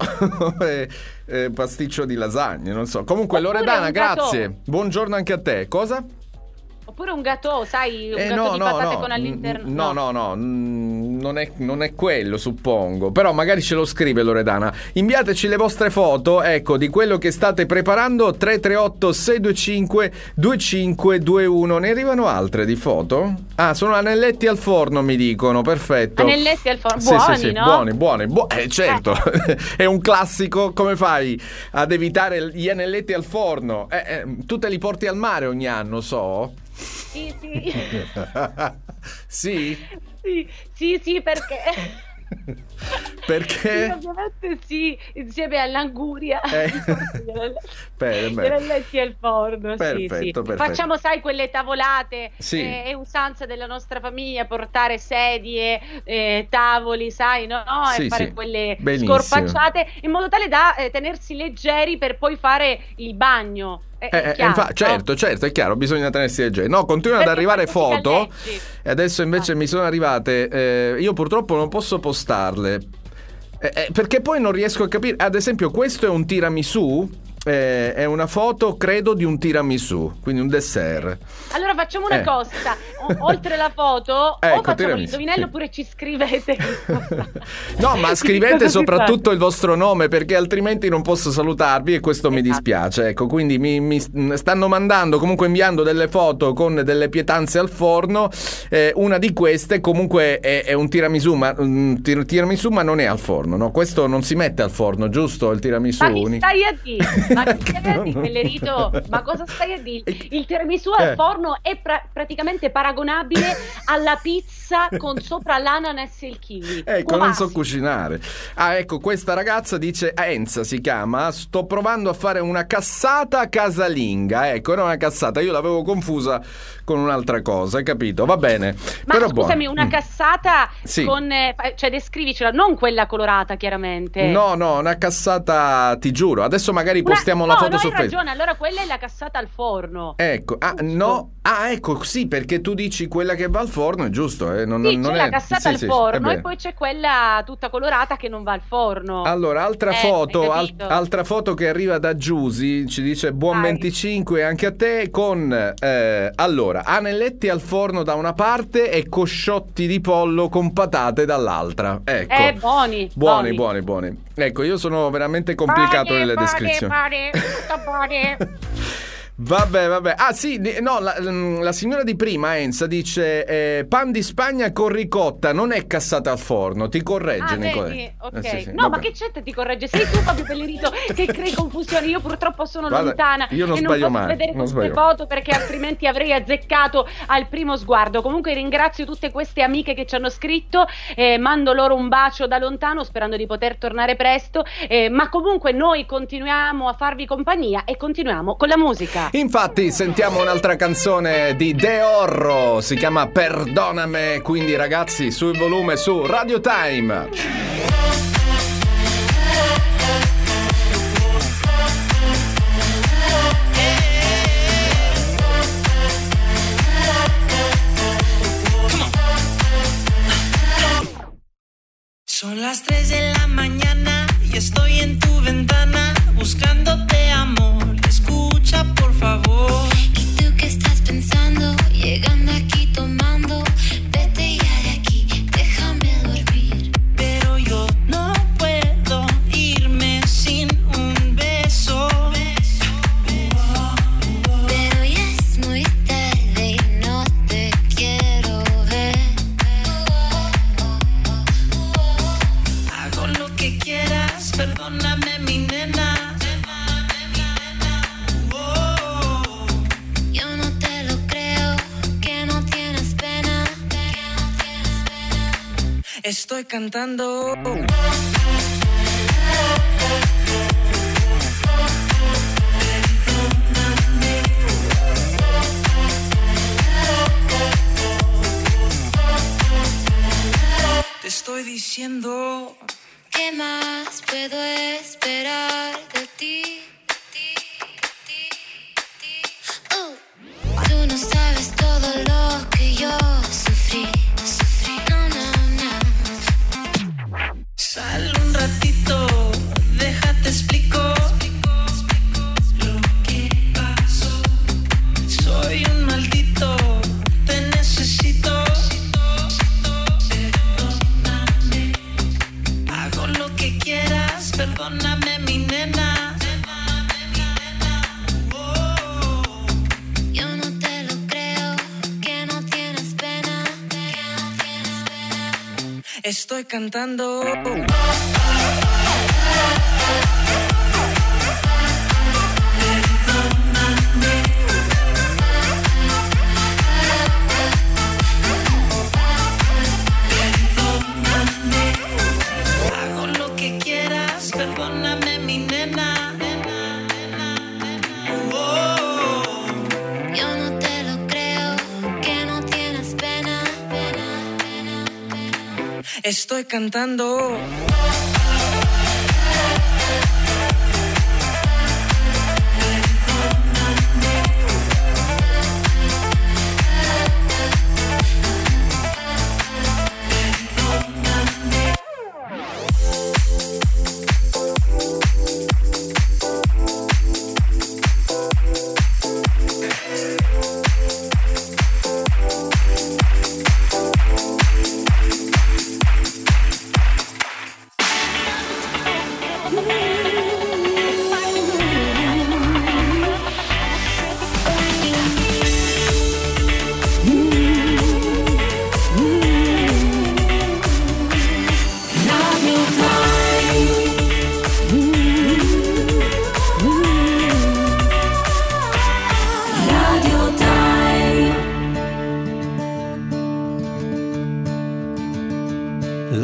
pasticcio di lasagne, non so. Comunque Loredana, grazie. Buongiorno anche a te. Cosa? Oppure un gâteau, sai, un gâteau di patate con all'interno. No, non è quello, suppongo. Però magari ce lo scrive Loredana. Inviateci le vostre foto, ecco, di quello che state preparando. 338 625 2521. Ne arrivano altre di foto? Sono anelletti al forno, mi dicono. Perfetto. Anelletti al forno, buoni, sì, no? Buoni. Certo. È un classico. Come fai ad evitare gli anelletti al forno? Tu te li porti al mare ogni anno, so? Sì. Sì, perché? Perché? Ovviamente sì, insieme all'anguria. Bene. Anelletti al forno. Perfetto. Facciamo, sai, quelle tavolate. Sì. È usanza della nostra famiglia portare sedie, tavoli, sai, no? E fare quelle scorpacciate in modo tale da tenersi leggeri per poi fare il bagno. Certo, è chiaro, bisogna tenersi leggeri. No, continuano ad arrivare foto e adesso invece mi sono arrivate. Io purtroppo non posso postarle perché poi non riesco a capire. Ad esempio, questo è un tiramisù. è una foto, credo, di un tiramisù, quindi un dessert. Allora facciamo una cosa, oltre la foto, Ecco, o facciamo tiramisù, l'indovinello sì. oppure ci scrivete. No, ma scrivete soprattutto il vostro nome, perché altrimenti non posso salutarvi e questo mi dispiace. Ecco, quindi mi stanno mandando, comunque inviando delle foto con delle pietanze al forno. Una di queste comunque è un tiramisù, ma non è al forno, no? Questo non si mette al forno, giusto? Il tiramisù. Ma chi stai a dire? Ma chi stai a dire, Pellerito? Ma cosa stai a dire? Il tiramisù al forno è praticamente paragonabile alla pizza con sopra l'ananas e il kiwi. Ecco, non so cucinare. Ecco, questa ragazza dice, Enza si chiama, sto provando a fare una cassata casalinga. Ecco, era una cassata, io l'avevo confusa con un'altra cosa, hai capito? Va bene. Ma però scusami, una cassata sì. con... cioè descrivicela, non quella colorata chiaramente. No, una cassata, ti giuro. Adesso magari postiamo la foto su Facebook. Hai ragione, allora quella è la cassata al forno. Ecco, ecco, sì, perché tu dici quella che va al forno, è giusto. Non c'è è la cassata al forno e e poi c'è quella tutta colorata che non va al forno. Allora, altra foto che arriva da Giusy, ci dice buon 25 anche a te, con allora, anelletti al forno da una parte e cosciotti di pollo con patate dall'altra. Ecco. Buoni. Ecco, io sono veramente complicato nelle descrizioni. Vabbè. Ah sì, no, la signora di prima, Enza, dice pan di Spagna con ricotta, non è cassata al forno, ti corregge, Nicolè. Vedi? Ok. Sì, no, vabbè. ma che c'è ti corregge? Sei tu, Fabio Pellerito, che crei confusione. Io purtroppo sono lontana io non e sbaglio non posso mai, vedere non queste sbaglio. foto perché altrimenti avrei azzeccato al primo sguardo. Comunque ringrazio tutte queste amiche che ci hanno scritto, mando loro un bacio da lontano sperando di poter tornare presto, ma comunque noi continuiamo a farvi compagnia e continuiamo con la musica. Infatti sentiamo un'altra canzone di De Orro, si chiama Perdoname, quindi ragazzi sul volume su Radio Time. Son las 3 de la mañana y estoy en tu ventana buscándote amor. Escucha por favor. ¿Y tú qué estás pensando? Llegando aquí tomando. Vete ya de aquí, déjame dormir. Pero yo no puedo irme sin un beso. Pero ya es muy tarde y no te quiero ver. Hago lo que quieras, perdóname mi nena. Yo no te lo creo, que no tienes pena. Estoy cantando. Te estoy diciendo. ¿Qué más puedo esperar de ti? Tú no sabes todo lo que yo sufrí. No. Sal un ratito, déjate explico lo que pasó. Soy un maldito, te necesito. Perdóname, hago lo que quieras, perdóname mi nena. Yo no te lo creo, que no tienes pena. Estoy cantando. Hago lo que quieras, perdóname mi nena. Yo no te lo creo, que no tienes pena. Estoy cantando.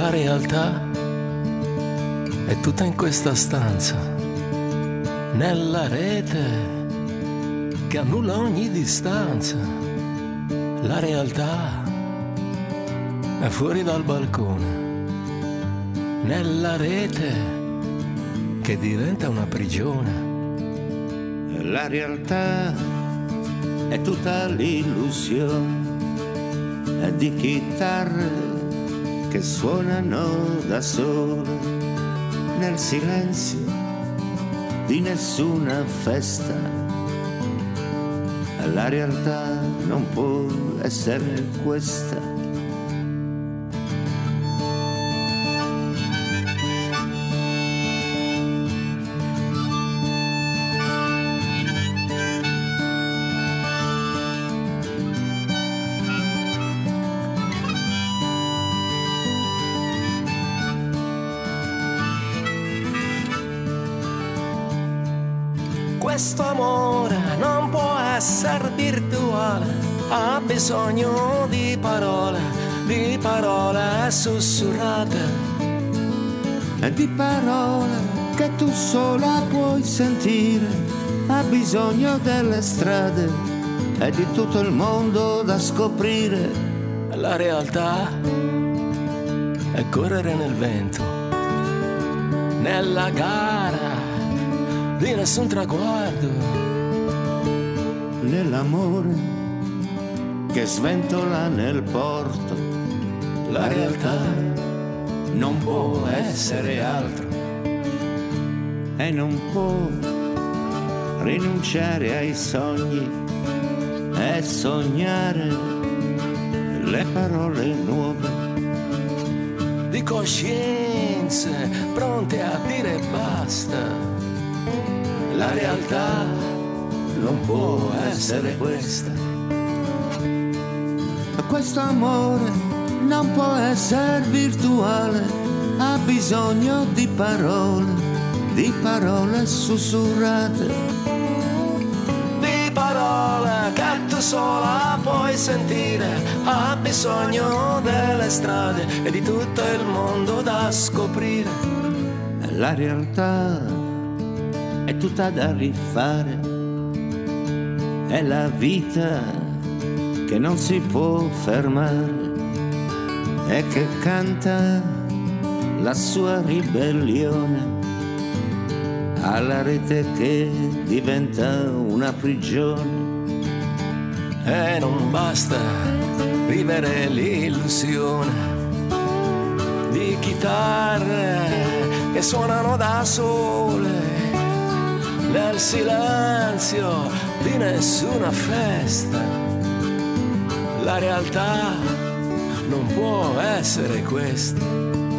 La realtà è tutta in questa stanza, nella rete che annulla ogni distanza. La realtà è fuori dal balcone, nella rete che diventa una prigione. La realtà è tutta l'illusione di chitarre che suonano da sole nel silenzio di nessuna festa. La realtà non può essere questa. Questo amore non può essere virtuale, ha bisogno di parole sussurrate. E di parole che tu sola puoi sentire, ha bisogno delle strade e di tutto il mondo da scoprire. La realtà è correre nel vento, nella gara di nessun traguardo, nell'amore che sventola nel porto. La realtà non può essere altro e non può rinunciare ai sogni e sognare le parole nuove di coscienze pronte a dire basta. La realtà non può essere questa. Questo amore non può essere virtuale, ha bisogno di parole sussurrate. Di parole che tu sola puoi sentire, ha bisogno delle strade e di tutto il mondo da scoprire. La realtà è tutta da rifare, è la vita che non si può fermare e che canta la sua ribellione alla rete che diventa una prigione. E non basta vivere l'illusione di chitarre che suonano da sole nel silenzio di nessuna festa. La realtà non può essere questa.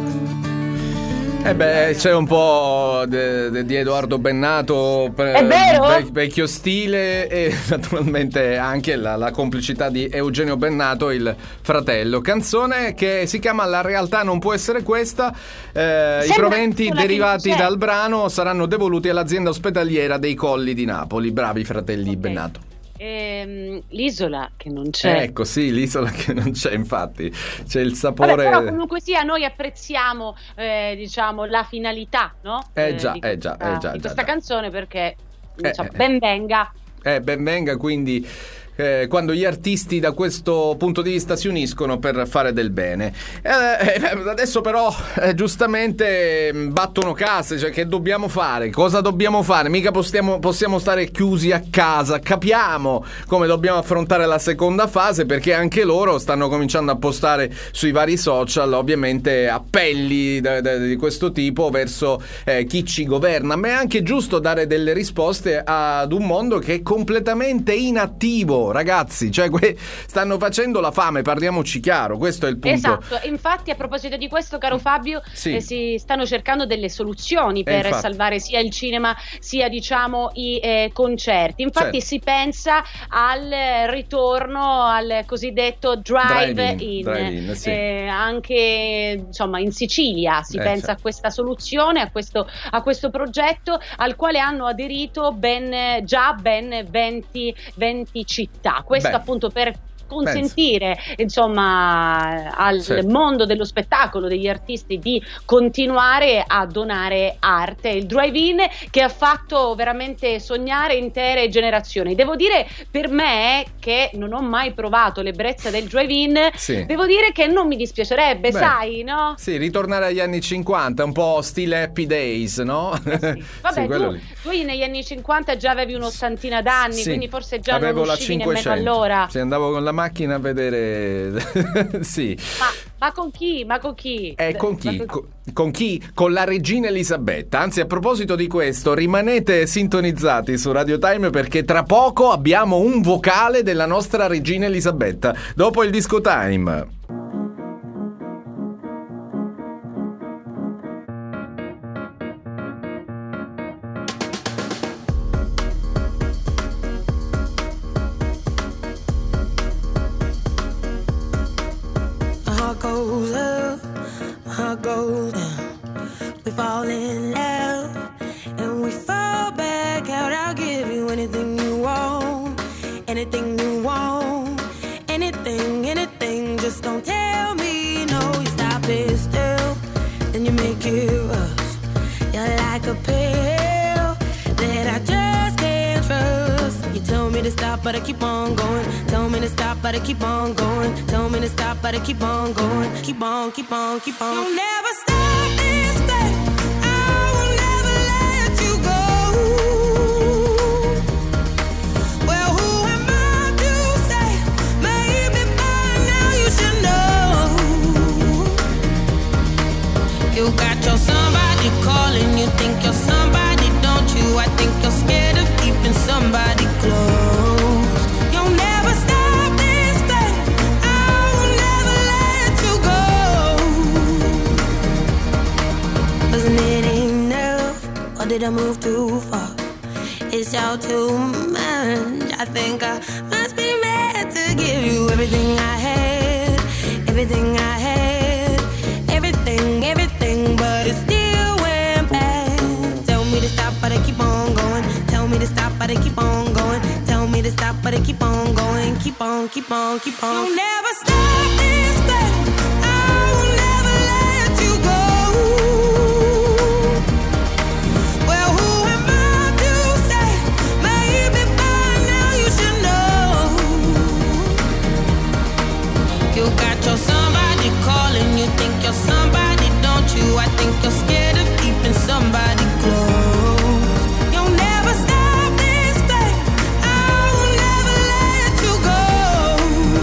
C'è un po' di Edoardo Bennato, vecchio stile, e naturalmente anche la complicità di Eugenio Bennato, il fratello. Canzone che si chiama La realtà non può essere questa. I proventi derivati dal brano saranno devoluti all'azienda ospedaliera dei Colli di Napoli. Bravi fratelli Bennato. L'isola che non c'è. Ecco, sì, l'isola che non c'è, infatti c'è il sapore. Vabbè, però comunque sia, noi apprezziamo diciamo la finalità, no? Di questa canzone, perché ben venga. Ben venga, quindi quando gli artisti da questo punto di vista si uniscono per fare del bene. Adesso però giustamente battono case, cioè che dobbiamo fare? Cosa dobbiamo fare? Mica possiamo stare chiusi a casa. Capiamo come dobbiamo affrontare la seconda fase, perché anche loro stanno cominciando a postare sui vari social ovviamente appelli di questo tipo verso chi ci governa, ma è anche giusto dare delle risposte ad un mondo che è completamente inattivo. Ragazzi, cioè stanno facendo la fame, parliamoci chiaro, questo è il punto. Esatto, infatti a proposito di questo, caro Fabio, si stanno cercando delle soluzioni per salvare sia il cinema sia diciamo i concerti. Infatti si pensa al ritorno al cosiddetto drive-in. Sì. Anche insomma in Sicilia si pensa a questa soluzione, a questo progetto al quale hanno aderito ben 20 città. Questo appunto per consentire insomma al mondo dello spettacolo, degli artisti, di continuare a donare arte. Il drive-in che ha fatto veramente sognare intere generazioni. Devo dire, per me, che non ho mai provato l'ebbrezza del drive-in, devo dire che non mi dispiacerebbe, sai, no? Sì, ritornare agli anni 50, un po' stile Happy Days, no? Vabbè, tu negli anni 50 già avevi un'ottantina d'anni, quindi forse già avevo non la uscivi 500. nemmeno allora. Sì, andavo con la macchina a vedere. Sì. Ma con chi? Con chi? Con la regina Elisabetta. Anzi, a proposito di questo, rimanete sintonizzati su Radio Time, perché tra poco abbiamo un vocale della nostra regina Elisabetta dopo il Disco Time. Goes down, we fall in love and we fall back out. I'll give you anything you want, anything you want, anything. Just don't tell me no. You stop it still, then you make it rush. You're like a pill that I just can't trust. You tell me to stop, but I keep on going. Tell me to stop, but I keep on going. Tell me to stop, but I keep on going. Keep on, keep on, keep on. You'll never stop this thing. I will never let you go. Well, who am I to say? Maybe by now you should know. You got your somebody calling. You think you're somebody, don't you? I think you're scared of keeping somebody close. You'll never stop this thing. I will never let you go. Wasn't it enough, or did I move too far? It's all too much. I think I must be mad to give you everything I had, everything I had, everything, but it still went bad. Tell me to stop, but I keep on going. Tell me to stop, but I keep on going. Tell me to stop, but I keep on going. Keep on, keep on, keep on. You'll never stop this thing. I will never let you go. Well, who am I to say? Maybe by now you should know. You got your somebody calling. You think you're somebody, don't you? I think you're scared of keeping somebody close. You'll never stop this thing. I will never let you go.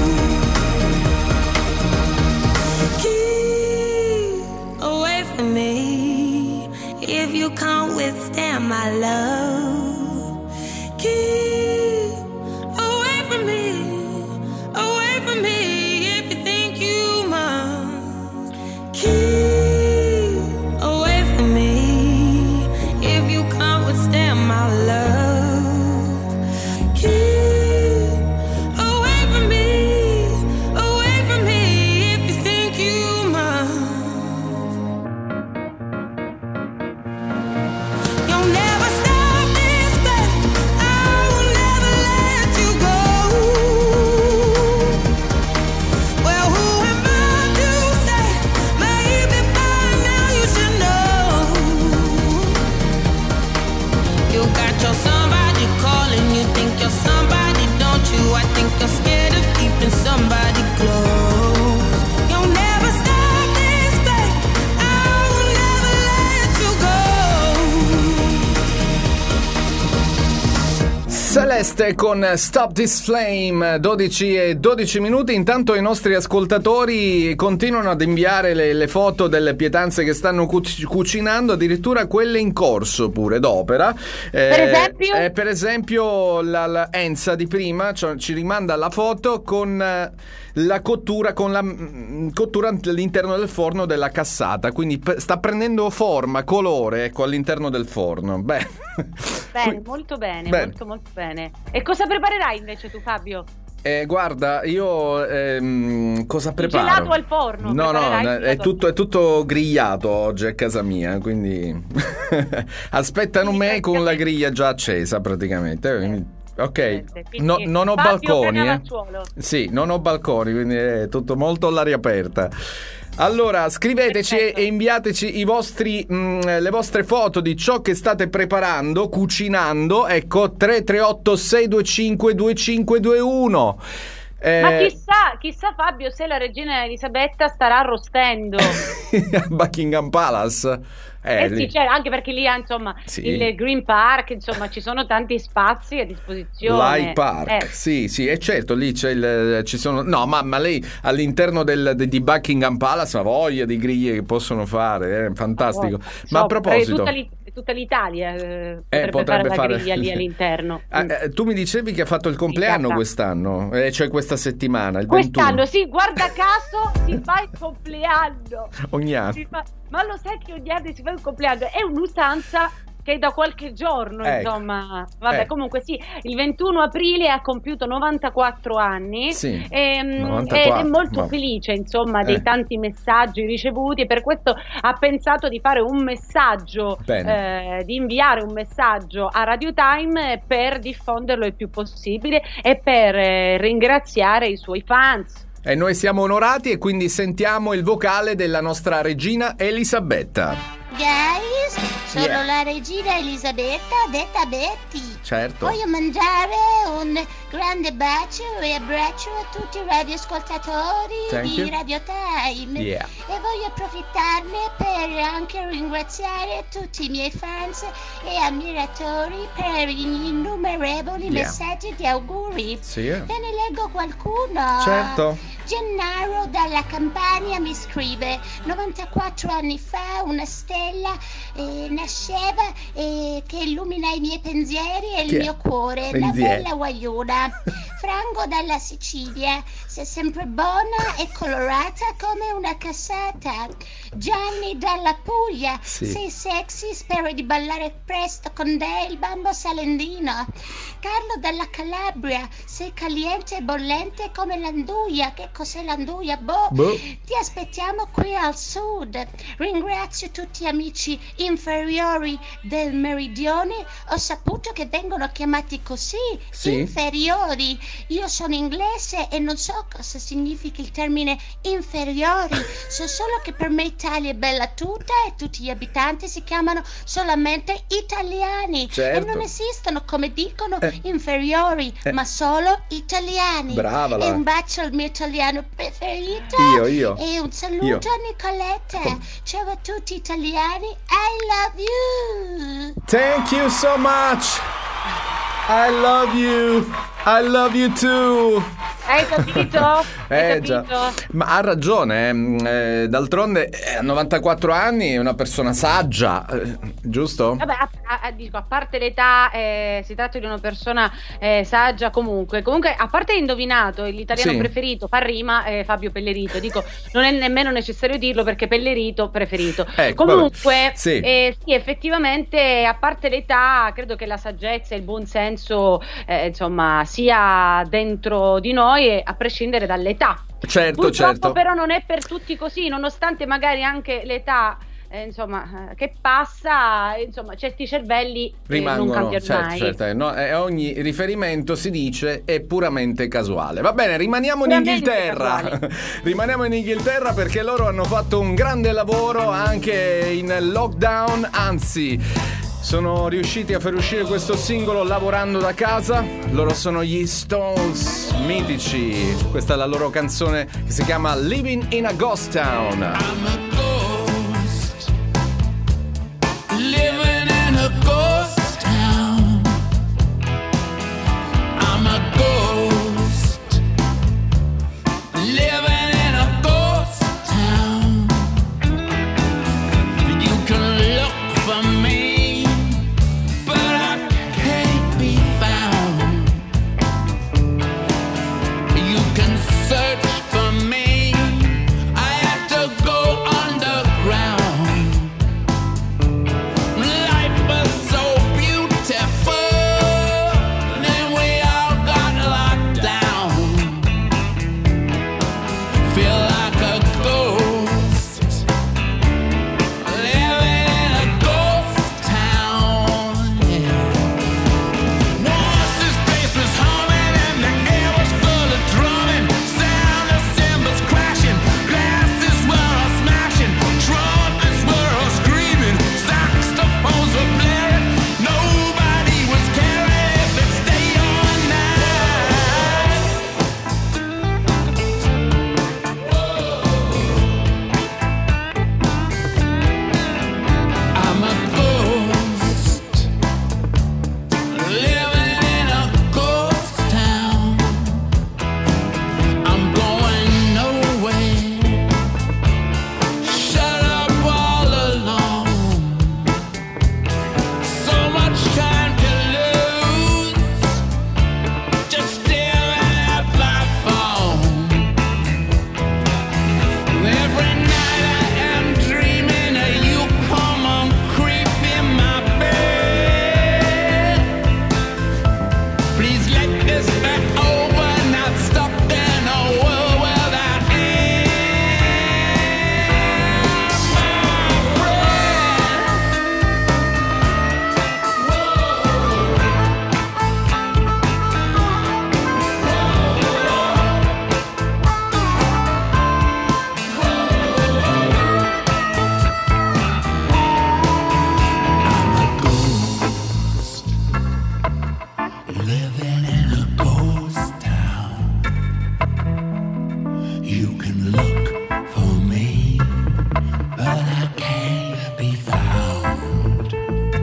Keep away from me if you can't withstand my love. Keep away from me if you think you must. Keep away from me if you can't withstand my love. Keep away from me if you think you must. You'll never stop this thing. I will never let you go. Well, who am I to say? Maybe by now you should know. You got your somebody calling. You think you're somebody, don't you? I think you're scared of keeping somebody close. You'll never stop this thing. I will never let you go. Celeste con Stop This Flame, 12 e 12 minuti. Intanto i nostri ascoltatori continuano ad inviare le foto delle pietanze che stanno cucinando, addirittura quelle in corso pure d'opera. Per esempio la Enza di prima ci rimanda la foto con la cottura all'interno del forno della cassata, quindi sta prendendo forma, colore, ecco, all'interno del forno. Bene, molto bene, molto bene. E cosa preparerai invece tu, Fabio? Guarda, io cosa preparo? Il gelato al forno. No, è tutto grigliato oggi a casa mia, quindi aspettano me con la griglia già accesa praticamente. Ok, non ho balconi. Sì, non ho balconi, quindi è tutto molto all'aria aperta. Allora, scriveteci e inviateci le vostre foto di ciò che state preparando, cucinando. Ecco, 338 625 2521. Ma chissà Fabio se la regina Elisabetta starà arrostendo a Buckingham Palace. Sì, cioè, anche perché lì ha il Green Park, insomma ci sono tanti spazi a disposizione. L'High Park, sì, e certo lì ci sono. No, ma lei all'interno di Buckingham Palace ha voglia di griglie che possono fare, è fantastico. Ma a proposito, tutta l'Italia potrebbe fare la griglia lì all'interno. Tu mi dicevi che ha fatto il compleanno quest'anno, cioè questa settimana, il quest'anno 21. Sì, guarda caso si fa il compleanno ogni anno. Ma lo sai che ogni anno si fa il compleanno? È un'usanza che è da qualche giorno, insomma. Vabbè, comunque sì, il 21 aprile ha compiuto 94 anni, ed è molto felice, insomma, dei tanti messaggi ricevuti, e per questo ha pensato di fare un messaggio, di inviare un messaggio a Radio Time per diffonderlo il più possibile e per ringraziare i suoi fans. E noi siamo onorati, e quindi sentiamo il vocale della nostra regina Elisabetta. Guys, sono la regina Elisabetta, detta Betty. Certo. Voglio mangiare un grande bacio e abbraccio a tutti i radioascoltatori di Radio Time. E voglio approfittarne per anche ringraziare tutti i miei fans e ammiratori per gli innumerevoli messaggi di auguri. Te ne leggo qualcuno. Certo. Gennaro dalla Campania mi scrive: 94 anni fa una stella nasceva che illumina i miei pensieri e il mio cuore, una bella guagliona. Franco dalla Sicilia: sei sempre buona e colorata come una cassata. Gianni dalla Puglia: sei sexy, spero di ballare presto con te il bambo salentino. Carlo dalla Calabria: sei caliente e bollente come l'anduia. Che cos'è l'anduia? Ti aspettiamo qui al sud. Ringrazio tutti gli amici inferiori del meridione. Ho saputo che vengono chiamati così, inferiori. Io sono inglese e non so cosa significa il termine inferiori. So solo che per me Italia è bella tutta e tutti gli abitanti si chiamano solamente italiani. E non esistono, come dicono, inferiori, ma solo italiani. Brava. E un bacio al mio italiano preferito. Io. E un saluto a Nicoletta. Ciao a tutti italiani. I love you. Thank you so much. I love you. I love you too. Hai capito? Già. Ma ha ragione, d'altronde a 94 anni è una persona saggia, giusto? Vabbè, dico, a parte l'età, si tratta di una persona saggia comunque, a parte indovinato, l'italiano preferito fa rima, Fabio Pellerito, dico, non è nemmeno necessario dirlo perché Pellerito preferito. Comunque, sì, effettivamente, a parte l'età, credo che la saggezza e il buon senso, insomma, sia dentro di noi, a prescindere dall'età. Certo. Però non è per tutti così, nonostante magari anche l'età che passa, certi cervelli rimangono, non cambiano mai. Certo. No, ogni riferimento, si dice, è puramente casuale. Va bene, rimaniamo in Inghilterra. Rimaniamo in Inghilterra perché loro hanno fatto un grande lavoro anche in lockdown, anzi sono riusciti a far uscire questo singolo lavorando da casa. Loro sono gli Stones, mitici. Questa è la loro canzone che si chiama Living in a Ghost Town. I'm a ghost, living in a ghost town. I'm a ghost, living in a ghost town. You can look for me, search for me. I had to go under You can look for me, but I can't be found.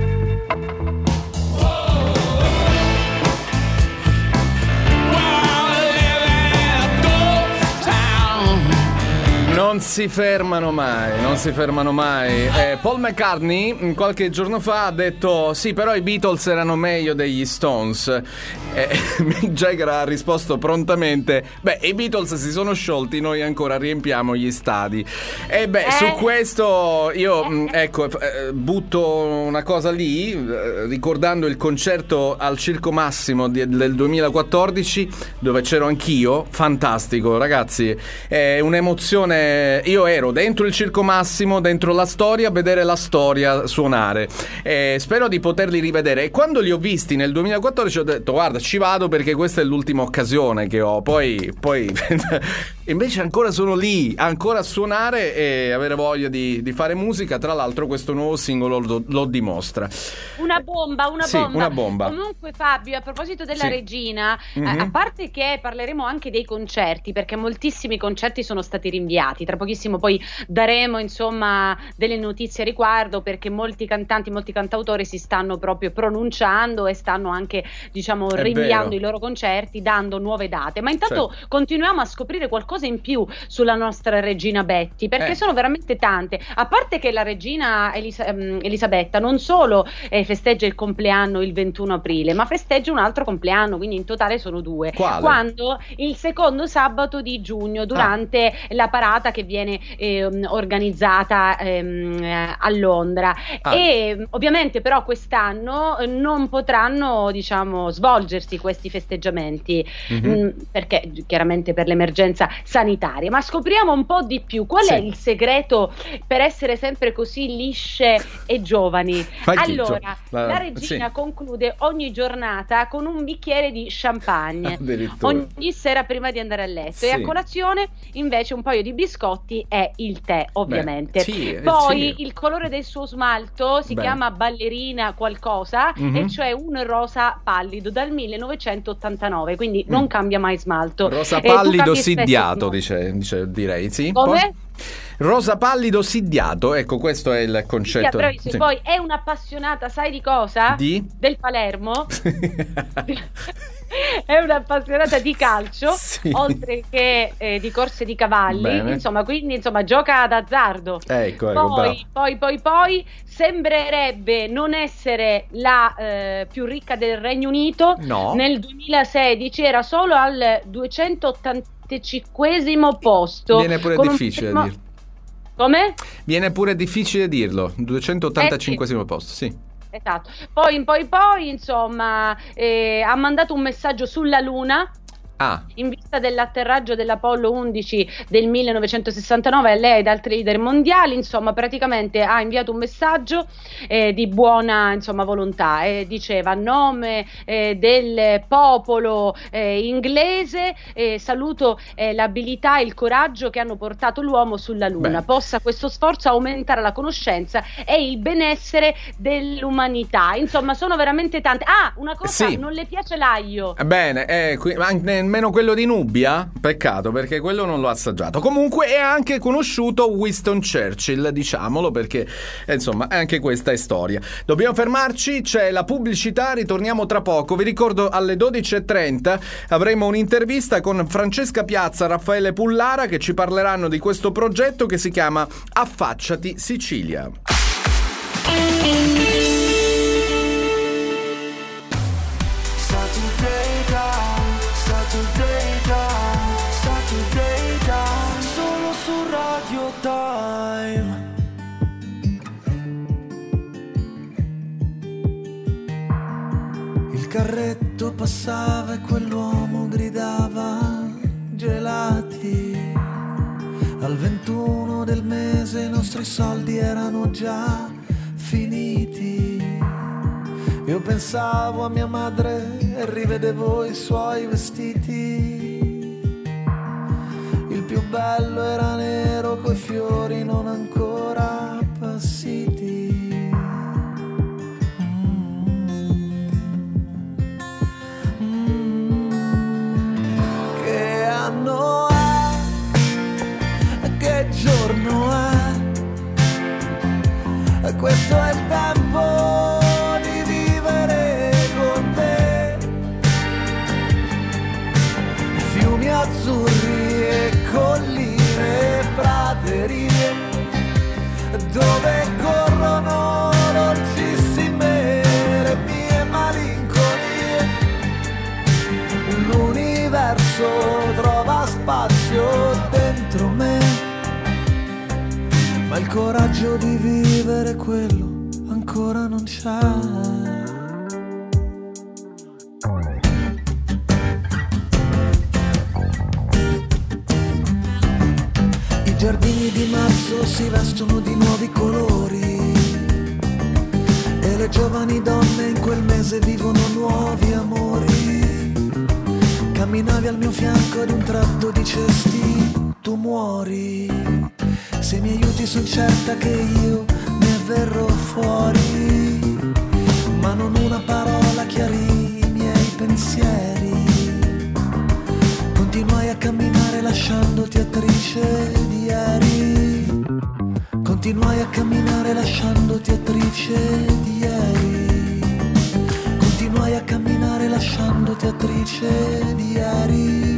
Non si fermano mai. Paul McCartney qualche giorno fa ha detto sì, però i Beatles erano meglio degli Stones. Mick Jagger ha risposto prontamente: beh, i Beatles si sono sciolti, noi ancora riempiamo gli stadi. Su questo io butto una cosa lì, ricordando il concerto al Circo Massimo del 2014, dove c'ero anch'io. Fantastico, ragazzi, è un'emozione. Io ero dentro il Circo Massimo, dentro la storia, a vedere la storia suonare. Spero di poterli rivedere. E quando li ho visti nel 2014 ho detto: guarda, ci vado perché questa è l'ultima occasione che ho. Poi invece ancora sono lì, ancora a suonare e avere voglia di fare musica. Tra l'altro questo nuovo singolo lo dimostra. Una bomba. Una bomba. Comunque, Fabio, a proposito della regina, a parte che parleremo anche dei concerti, perché moltissimi concerti sono stati rinviati. Tra pochissimo poi daremo insomma delle notizie a riguardo, perché molti cantanti, molti cantautori si stanno proprio pronunciando e stanno anche rinviando i loro concerti, dando nuove date. Ma intanto continuiamo a scoprire qualcosa in più sulla nostra regina Betty, perché sono veramente tante. A parte che la regina Elisabetta non solo festeggia il compleanno il 21 aprile, ma festeggia un altro compleanno, quindi in totale sono 2. Quale? Quando il secondo sabato di giugno, durante la parata che viene organizzata a Londra. E ovviamente però quest'anno non potranno svolgersi questi festeggiamenti, perché chiaramente per l'emergenza sanitaria. Ma scopriamo un po' di più qual è il segreto per essere sempre così lisce e giovani. Allora, la regina conclude ogni giornata con un bicchiere di champagne ogni sera prima di andare a letto, e a colazione invece un paio di biscotti e il tè, ovviamente. Poi il colore del suo smalto si chiama ballerina qualcosa, e cioè un rosa pallido dal 1989, quindi non cambia mai smalto. Rosa pallido siddiato, direi. Sì. Come? Rosa pallido siddiato, ecco, questo è il concetto. Poi è un'appassionata, sai di cosa? Del Palermo. È un'appassionata di calcio, oltre che di corse di cavalli. Quindi gioca d'azzardo. Poi sembrerebbe non essere la più ricca del Regno Unito. Nel 2016 era solo al 285esimo posto. Viene pure difficile dirlo. Come? Viene pure difficile dirlo. 285esimo posto, sì. Esatto. Poi ha mandato un messaggio sulla Luna. In vista dell'atterraggio dell'Apollo 11 del 1969, lei ed altri leader mondiali, praticamente ha inviato un messaggio di buona volontà, e diceva: a nome del popolo inglese saluto l'abilità e il coraggio che hanno portato l'uomo sulla Luna. Possa questo sforzo aumentare la conoscenza e il benessere dell'umanità. Sono veramente tante. Una cosa, non le piace l'aglio. Bene, nemmeno quello di Nubia? Peccato, perché quello non l'ho assaggiato. Comunque è anche conosciuto Winston Churchill, diciamolo, perché anche questa è storia. Dobbiamo fermarci, c'è la pubblicità, ritorniamo tra poco. Vi ricordo alle 12:30 avremo un'intervista con Francesca Piazza e Raffaele Pullara, che ci parleranno di questo progetto che si chiama Affacciati Sicilia. Solo su Radio Time. Il carretto passava e quell'uomo gridava: gelati. Al 21 del mese i nostri soldi erano già finiti. Io pensavo a mia madre e rivedevo i suoi vestiti. Il più bello era nero coi fiori non ancora appassiti. Che anno è? il coraggio di vivere quello ancora non c'è. I giardini di marzo si vestono di nuovi colori e le giovani donne in quel mese vivono nuovi amori. Camminavi al mio fianco ad un tratto dicesti tu muori, se mi aiuti son certa che io ne verrò fuori, ma non una parola chiarì i miei pensieri. Continuai a camminare lasciandoti attrice di ieri, continuai a camminare lasciandoti attrice di ieri, continuai a camminare lasciandoti attrice di ieri.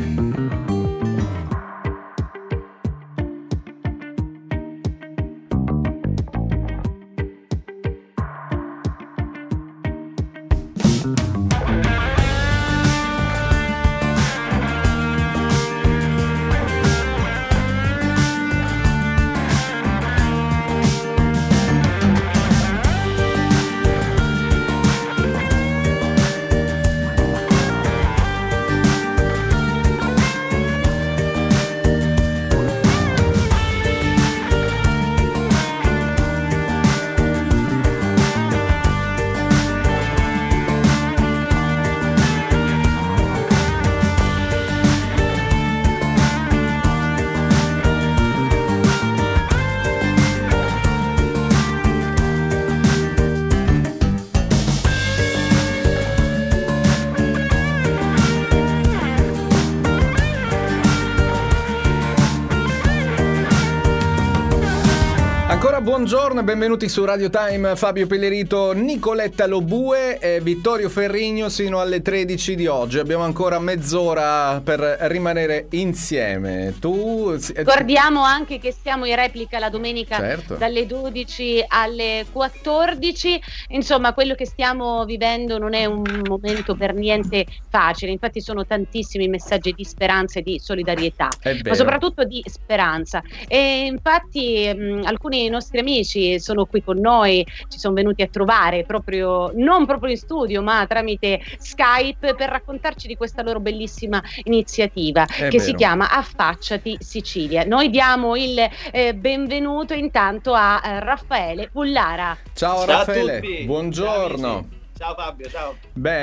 Buongiorno e benvenuti su Radio Time. Fabio Pellerito, Nicoletta Lobue e Vittorio Ferrigno sino alle 13 di oggi. Abbiamo ancora mezz'ora per rimanere insieme. Ricordiamo anche che siamo in replica la domenica, certo, dalle 12 alle 14. Insomma, quello che stiamo vivendo non è un momento per niente facile. Infatti sono tantissimi messaggi di speranza e di solidarietà, ma soprattutto di speranza. E infatti alcuni nostri amici sono qui con noi, ci sono venuti a trovare non proprio in studio, ma tramite Skype, per raccontarci di questa loro bellissima iniziativa si chiama Affacciati Sicilia. Noi diamo il benvenuto intanto a Raffaele Pullara. Ciao Raffaele, a tutti. Buongiorno. Ciao Fabio, ciao.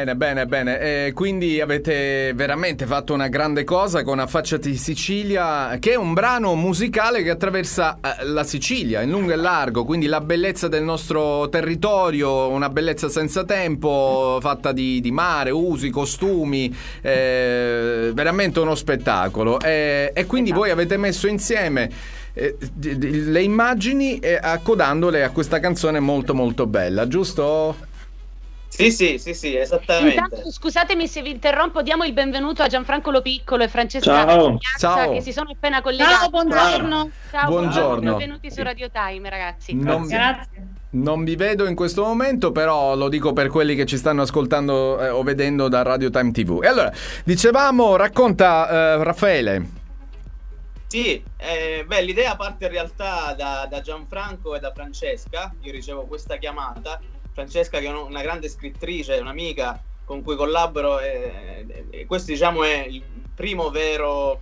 Bene. Quindi avete veramente fatto una grande cosa con Affacciati Sicilia, che è un brano musicale che attraversa la Sicilia in lungo e largo, quindi la bellezza del nostro territorio, una bellezza senza tempo, fatta di mare, usi, costumi, veramente uno spettacolo. E quindi voi avete messo insieme le immagini accodandole a questa canzone molto molto bella, giusto? Sì, esattamente. Intanto, scusatemi se vi interrompo, diamo il benvenuto a Gianfranco Lopiccolo e Francesca Ciao. che si sono appena collegati. Ciao, buongiorno. Buongiorno. Benvenuti su Radio Time, ragazzi. Grazie. Non vi vedo in questo momento, però lo dico per quelli che ci stanno ascoltando o vedendo da Radio Time TV. E allora, dicevamo, racconta Raffaele. Sì, l'idea parte in realtà da Gianfranco e da Francesca. Io ricevo questa chiamata. Francesca, che è una grande scrittrice, un'amica con cui collaboro, e questo diciamo è il primo vero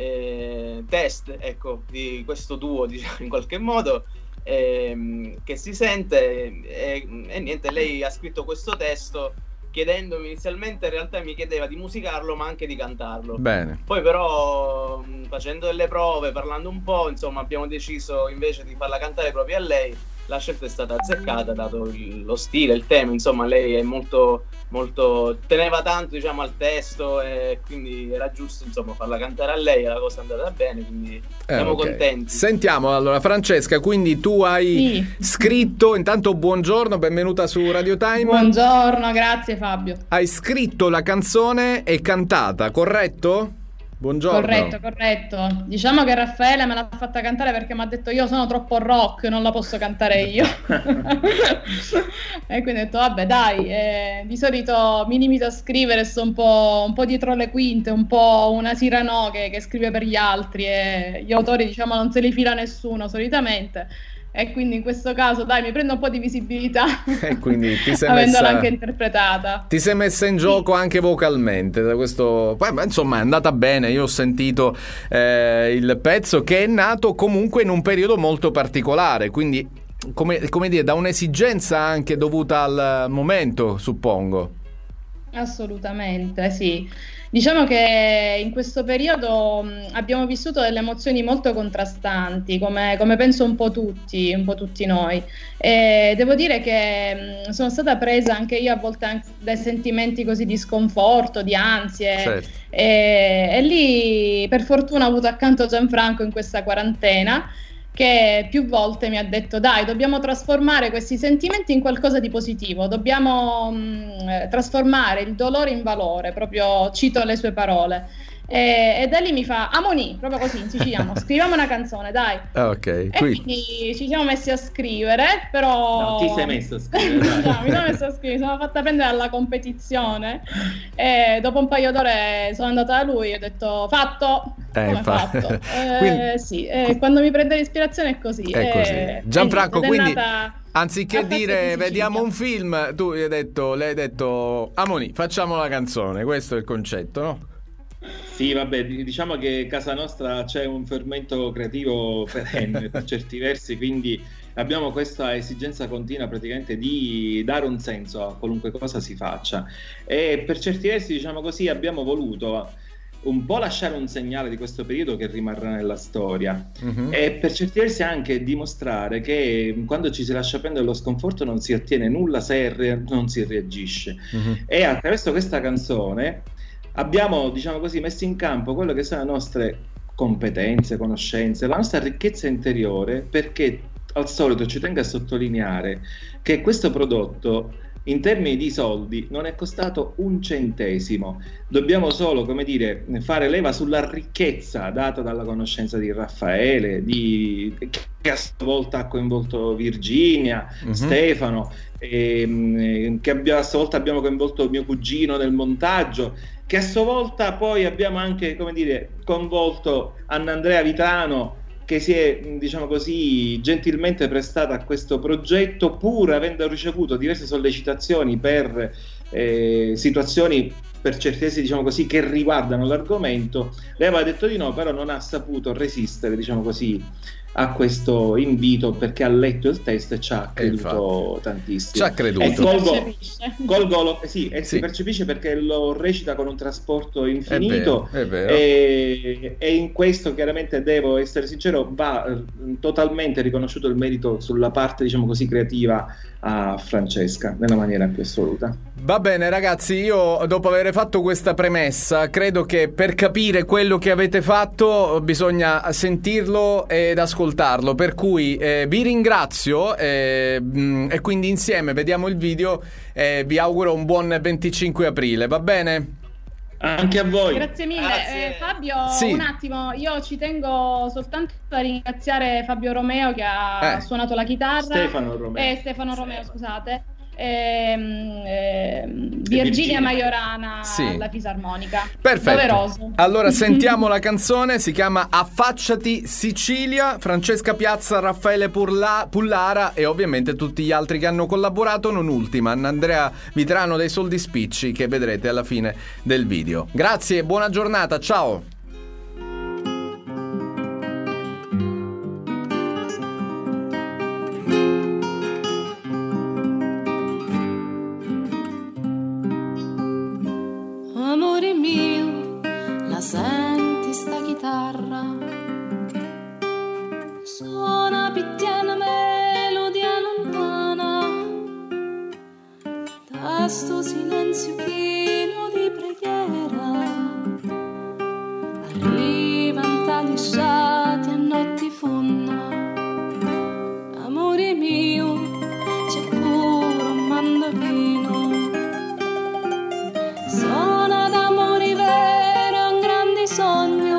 test, ecco, di questo duo, diciamo, in qualche modo, che si sente, e niente, lei ha scritto questo testo chiedendomi inizialmente, in realtà mi chiedeva di musicarlo ma anche di cantarlo. Bene. Poi però facendo delle prove, parlando un po', insomma, abbiamo deciso invece di farla cantare proprio a lei. La scelta è stata azzeccata, dato lo stile, il tema, insomma, lei è molto teneva tanto, diciamo, al testo, e quindi era giusto, insomma, farla cantare a lei, e la cosa è andata bene, quindi siamo contenti. Sentiamo allora, Francesca, quindi tu hai scritto, intanto buongiorno, benvenuta su Radio Time. Buongiorno, grazie Fabio. Hai scritto la canzone e cantata, corretto? Buongiorno. Corretto. Diciamo che Raffaele me l'ha fatta cantare perché mi ha detto io sono troppo rock, non la posso cantare io. E quindi ho detto vabbè dai, di solito mi limito a scrivere, sto un po' dietro le quinte, un po' una Cyrano che scrive per gli altri, e gli autori, diciamo, non se li fila nessuno solitamente. e quindi in questo caso dai, mi prendo un po' di visibilità e quindi ti sei avendola anche interpretata. Ti sei messa in gioco anche vocalmente da questo. Poi, insomma, è andata bene. Io ho sentito il pezzo, che è nato comunque in un periodo molto particolare, quindi come dire, da un'esigenza anche dovuta al momento, suppongo. Assolutamente, sì. Diciamo che in questo periodo abbiamo vissuto delle emozioni molto contrastanti, come penso un po' tutti noi. E devo dire che sono stata presa anche io a volte dai sentimenti così di sconforto, di ansie. Certo. E lì per fortuna ho avuto accanto Gianfranco in questa quarantena, che più volte mi ha detto: dai, dobbiamo trasformare questi sentimenti in qualcosa di positivo, dobbiamo trasformare il dolore in valore, proprio cito le sue parole. E da lì mi fa: Amoni, proprio così in siciliano, scriviamo una canzone, dai. Ok, e quindi ci siamo messi a scrivere, però ti sei messo a scrivere? No, mi sono messa a scrivere, mi sono fatta prendere alla competizione e dopo un paio d'ore sono andata da lui e ho detto: fatto. Come fatto? Quindi, sì, quando mi prende l'ispirazione è così. È così. Gianfranco, quindi anziché dire vediamo un film, tu lei hai detto Amoni, facciamo la canzone, questo è il concetto, no? Sì, vabbè, diciamo che casa nostra c'è un fermento creativo perenne per certi versi, quindi abbiamo questa esigenza continua praticamente di dare un senso a qualunque cosa si faccia, e per certi versi, diciamo così, abbiamo voluto un po' lasciare un segnale di questo periodo che rimarrà nella storia, e per certi versi anche dimostrare che quando ci si lascia prendere lo sconforto non si ottiene nulla se non si reagisce. E attraverso questa canzone abbiamo, diciamo così, messo in campo quello che sono le nostre competenze, conoscenze, la nostra ricchezza interiore, perché al solito ci tengo a sottolineare che questo prodotto in termini di soldi non è costato un centesimo. Dobbiamo solo, come dire, fare leva sulla ricchezza data dalla conoscenza di Raffaele, che a sua volta ha coinvolto Virginia, Stefano, che a sua volta abbiamo coinvolto mio cugino nel montaggio, che a sua volta poi abbiamo anche, come dire, coinvolto Annandrea Vitrano, che si è, diciamo così, gentilmente prestata a questo progetto, pur avendo ricevuto diverse sollecitazioni per situazioni, per certi versi, diciamo così, che riguardano l'argomento. Lei aveva detto di no, però non ha saputo resistere, diciamo così, a questo invito, perché ha letto il testo e ci ha creduto tantissimo. Ci ha creduto. E si percepisce perché lo recita con un trasporto infinito. È vero. E in questo, chiaramente, devo essere sincero, va totalmente riconosciuto il merito sulla parte, diciamo così, creativa a Francesca, nella maniera più assoluta. Va bene, ragazzi, io dopo aver fatto questa premessa credo che per capire quello che avete fatto bisogna sentirlo ed ascoltarlo, per cui vi ringrazio e quindi insieme vediamo il video e vi auguro un buon 25 aprile, va bene? Anche a voi. Grazie mille. Fabio, sì. Un attimo, io ci tengo soltanto a ringraziare Fabio Romeo che ha suonato la chitarra. Stefano Romeo, scusate. Virginia Majorana alla fisarmonica. Perfetto. Doveroso. Allora sentiamo la canzone, si chiama Affacciati Sicilia, Francesca Piazza, Raffaele Pullara e ovviamente tutti gli altri che hanno collaborato, non ultima Andrea Vitrano dei Soldi Spicci, che vedrete alla fine del video. Grazie e buona giornata, ciao. Amore mio, la senti sta chitarra? Suona pittiana melodia lontana, da sto silenzio chino di preghiera, arrivan tali sciati a notti funna. Amore mio, c'è pure un mandolino, suona d'amore vero un grande sogno,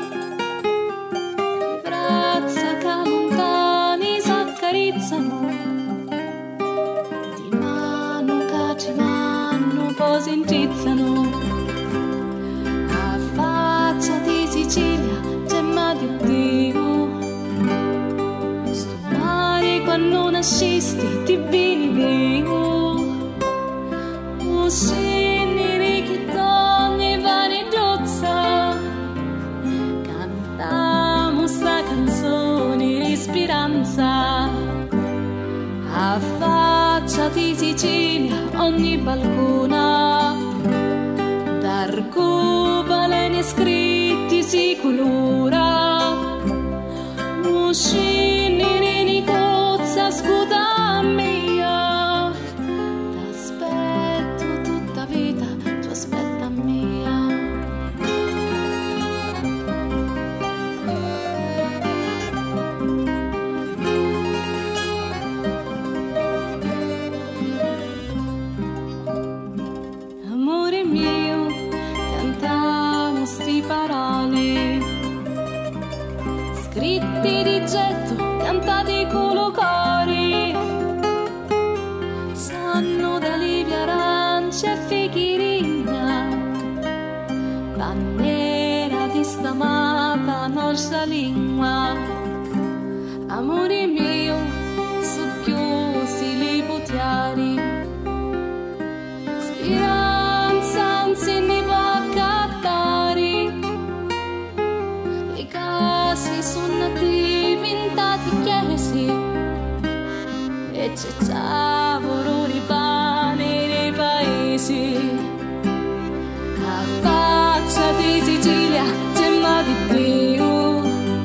le braccia che lontani s'accarizzano, di mano che ci vanno posi nascisti ti vidi uscini richittoni vanidozza cantiamo sta canzone di speranza affacciati Sicilia ogni balcona d'arcobaleni scritti si colora uscini rinicozza scuda mia t'aspetto tutta vita tu aspetta mia amore mio cantiamo sti parole scritti di getto cantati con lo cori sanno da livia arancia e fichirigna bandiera di stamata nostra lingua amore mio succhiusi li potiari speranza anzi ne va cattari i casi sono diventati chiesi e c'è lavoro di pane nei paesi affacciati Sicilia gemma di Dio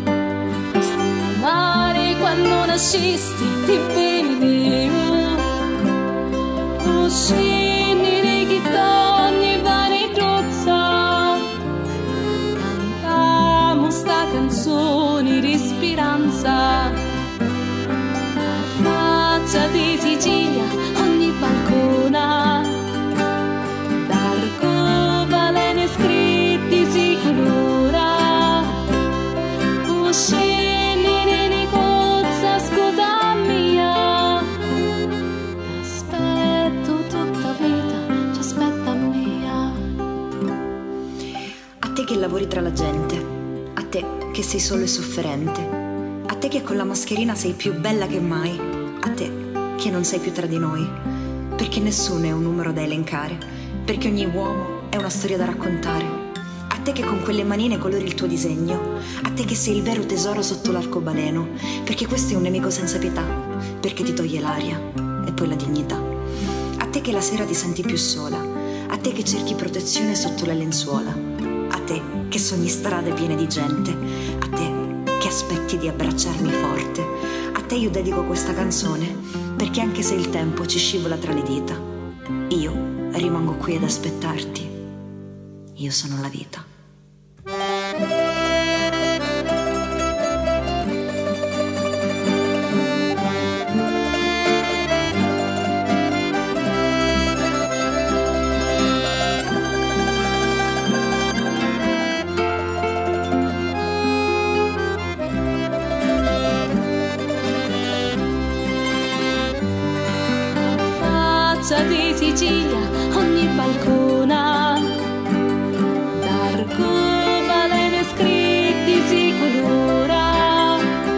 stamare quando nascisti ti vedi uscini richittoni vanidozza cantiamo sta canzone di speranza affacciati Sicilia ogni balcona d'arcobaleni scritti si colora uscini rinicozza scuda mia t'aspetto tutta vita tu aspetta mia a te che lavori tra la gente a te che sei solo e sofferente a te che con la mascherina sei più bella che mai a te che non sei più tra di noi perché nessuno è un numero da elencare perché ogni uomo è una storia da raccontare a te che con quelle manine colori il tuo disegno a te che sei il vero tesoro sotto l'arcobaleno perché questo è un nemico senza pietà perché ti toglie l'aria e poi la dignità a te che la sera ti senti più sola a te che cerchi protezione sotto le lenzuola a te che sogni strade piene di gente a te che aspetti di abbracciarmi forte a te io dedico questa canzone perché anche se il tempo ci scivola tra le dita io rimango qui ad aspettarti io sono la vita di Sicilia ogni balcona d'arcobaleni scritti si colora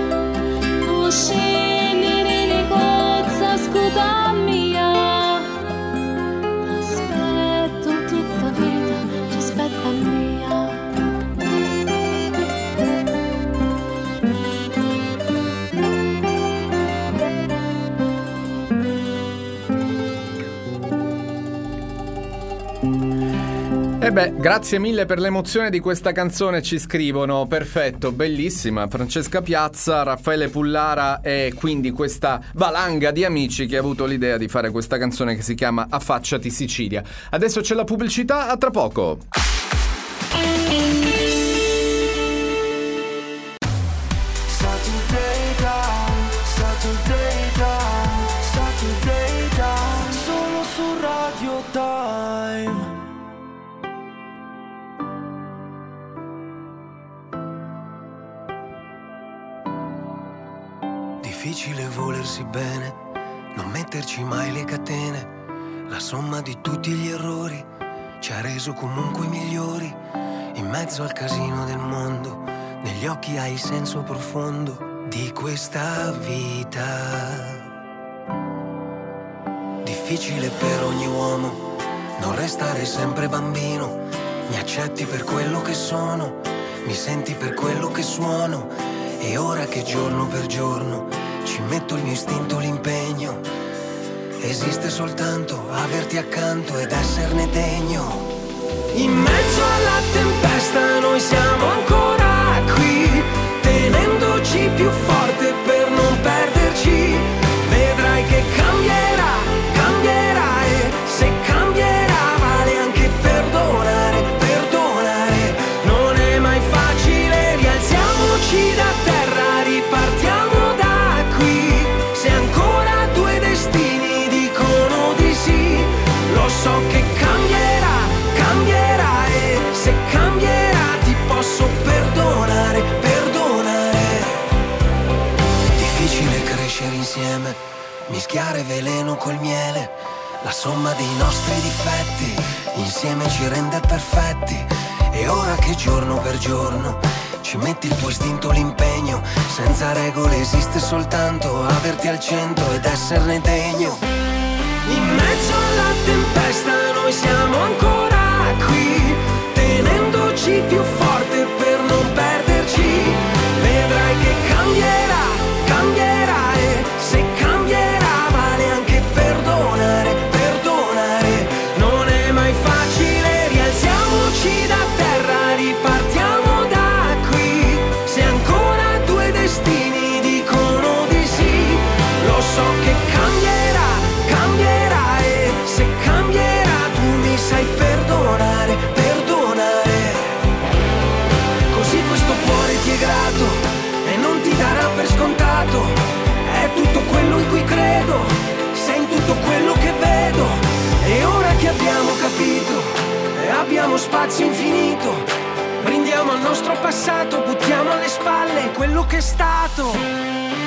uscini rinicozza scuda mia t'aspetto tutta vita tu aspetta mia E beh, grazie mille per l'emozione di questa canzone, ci scrivono. Perfetto, bellissima. Francesca Piazza, Raffaele Pullara e quindi questa valanga di amici che ha avuto l'idea di fare questa canzone che si chiama Affacciati Sicilia. Adesso c'è la pubblicità, a tra poco. Solo su Radio Time. Difficile volersi bene, non metterci mai le catene. La somma di tutti gli errori ci ha reso comunque migliori. In mezzo al casino del mondo, negli occhi hai il senso profondo di questa vita. difficile per ogni uomo non restare sempre bambino. Mi accetti per quello che sono, mi senti per quello che suono. E ora che giorno per giorno ci metto il mio istinto, l'impegno. Esiste soltanto averti accanto ed esserne degno. In mezzo alla tempesta noi siamo ancora qui, tenendoci più forte per non perderci. Vedrai che cambierà, cambierà, e se cambierà vale anche perdonare, perdonare. Non è mai facile, rialziamoci da terra, ripartiamo da qui. Se ancora due destini dicono di sì, lo so che cambierà, cambierà, e se cambierà ti posso perdonare, perdonare. Difficile crescere insieme, mischiare veleno col miele. La somma dei nostri difetti insieme ci rende perfetti. E ora che giorno per giorno ci metti il tuo istinto, l'impegno. Senza regole esiste soltanto averti al centro ed esserne degno. In mezzo alla tempesta noi siamo ancora qui, tenendoci più forte per non perderci. Vedrai che cambierà, cambierà, e se cambierà vale anche perdonare, perdonare. Non è mai facile, rialziamoci da terra, ripartiamo da qui. Se ancora due destini dicono di sì, lo so che cambierà, cambierà, e se cambierà tu mi sai perdonare, perdonare. Così questo cuore ti è grato e non ti darà per scontato. È tutto quello in cui credo, sei in tutto quello che vedo. E ora che abbiamo capito e abbiamo spazio infinito, brindiamo al nostro passato, buttiamo alle spalle quello che è stato.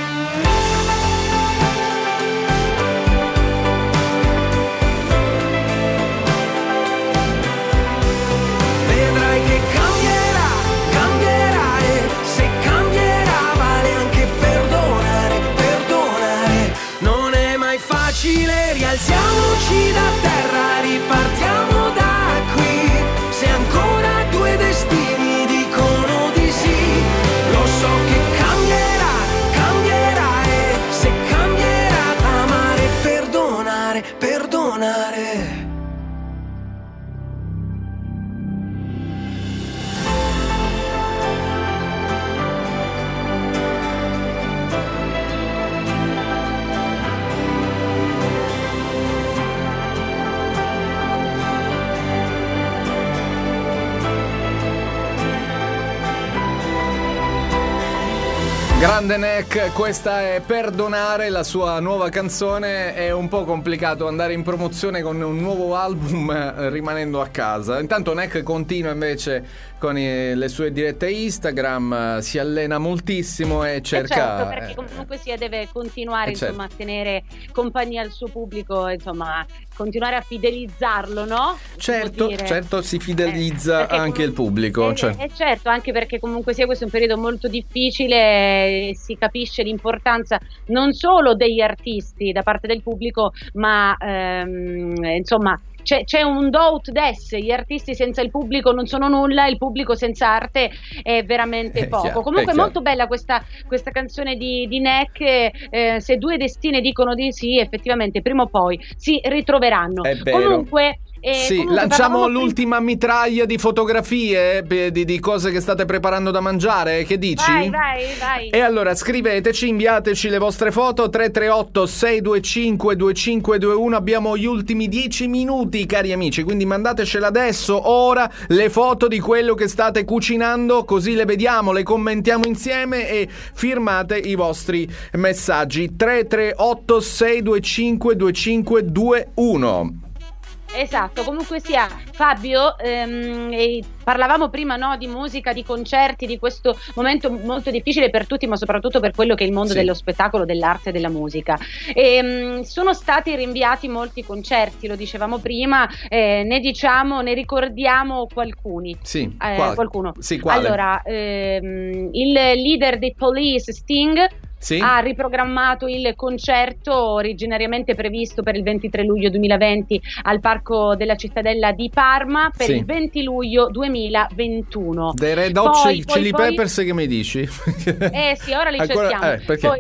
Vedrai che cambierà, cambierà, e se cambierà vale anche perdonare, perdonare. Non è mai facile, rialziamoci da terra, ripartiamo da qui. Se ancora due destini dicono di sì, lo so che cambierà, cambierà, e se cambierà amare, perdonare, perdonare. Grande Nek, questa è Perdonare, la sua nuova canzone. È un po' complicato andare in promozione con un nuovo album rimanendo a casa. Intanto Nek continua invece con le sue dirette Instagram, si allena moltissimo e cerca... Certo, perché comunque deve continuare insomma, a tenere compagnia al suo pubblico, insomma, continuare a fidelizzarlo, no? Certo, si fidelizza anche il pubblico. Certo, anche perché comunque questo è un periodo molto difficile, si capisce l'importanza non solo degli artisti da parte del pubblico, ma insomma c'è un do ut des, gli artisti senza il pubblico non sono nulla, il pubblico senza arte è veramente poco. Chiaro, comunque è molto bella questa canzone di Nek, se due destine dicono di sì, effettivamente prima o poi si ritroveranno. È vero. Comunque lanciamo l'ultima mitraglia di fotografie di cose che state preparando da mangiare. Che dici? Vai. E allora scriveteci, inviateci le vostre foto 338 625 2521. Abbiamo gli ultimi 10 minuti, cari amici, quindi mandatecela adesso, ora, le foto di quello che state cucinando, così le vediamo, le commentiamo insieme e firmate i vostri messaggi 338 625 2521. Esatto, comunque sia, Fabio, parlavamo prima, no, di musica, di concerti, di questo momento molto difficile per tutti, ma soprattutto per quello che è il mondo dello spettacolo, dell'arte e della musica. Sono stati rinviati molti concerti, lo dicevamo prima, ne ricordiamo qualcuni. Qualcuno. Allora, il leader dei Police, Sting, ha riprogrammato il concerto originariamente previsto per il 23 luglio 2020 al Parco della Cittadella di Parma per il 20 luglio 2021. Dei Red Hot Chili Peppers, che mi dici? Sì, ora li cerchiamo.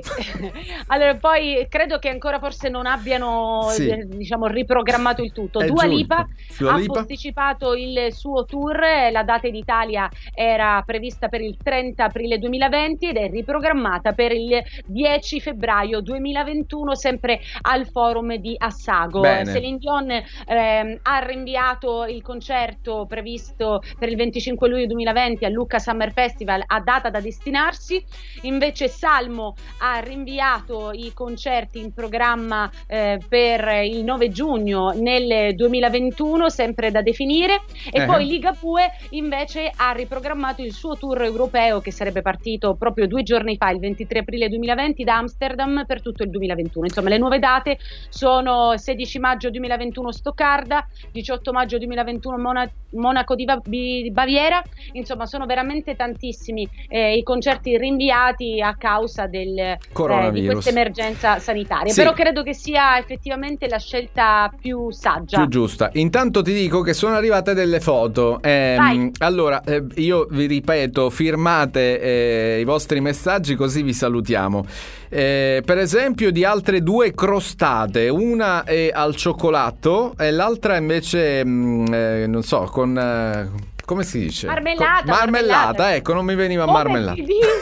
Poi credo che ancora forse non abbiano diciamo riprogrammato il tutto. Dua Lipa ha posticipato il suo tour, la data in Italia era prevista per il 30 aprile 2020 ed è riprogrammata per il 10 febbraio 2021 sempre al Forum di Assago. Céline Dion ha rinviato il concerto previsto per il 25 luglio 2020 al Lucca Summer Festival a data da destinarsi, invece Salmo ha rinviato i concerti in programma per il 9 giugno nel 2021 sempre da definire, e poi Ligabue invece ha riprogrammato il suo tour europeo che sarebbe partito proprio 2 giorni fa, il 23 aprile 2020 da Amsterdam per tutto il 2021. Insomma, le nuove date sono 16 maggio 2021 Stoccarda, 18 maggio 2021 Monaco di Baviera. Insomma, sono veramente tantissimi i concerti rinviati a causa di questa emergenza sanitaria, però credo che sia effettivamente la scelta più saggia, più giusta. Intanto ti dico che sono arrivate delle foto, allora io vi ripeto, firmate i vostri messaggi così vi salutiamo. Per esempio di altre 2 crostate, una è al cioccolato e l'altra invece non so, con come si dice? Marmellata, ecco, non mi veniva marmellata.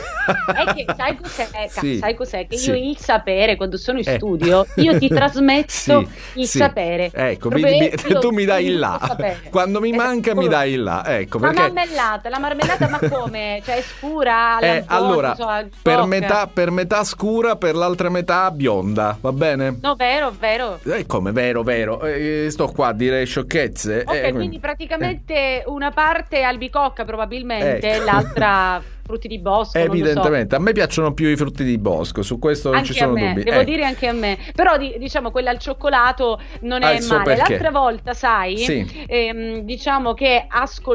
È che sai cos'è? Che io il sapere, quando sono in studio, io ti trasmetto il sapere. Ecco, tu mi dai il là. Quando mi manca mi dai il là. Ecco, perché la marmellata ma come? Cioè è scura? Allora, per metà scura, per l'altra metà bionda, va bene? No, vero. Come vero? Sto qua a dire sciocchezze. Quindi praticamente una parte albicocca probabilmente, l'altra frutti di bosco. Evidentemente, a me piacciono più i frutti di bosco, su questo non ci sono dubbi. Devo dire anche a me, però diciamo quella al cioccolato non è male. Perché? L'altra volta, sai, diciamo che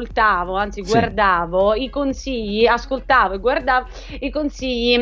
guardavo i consigli, ascoltavo e guardavo i consigli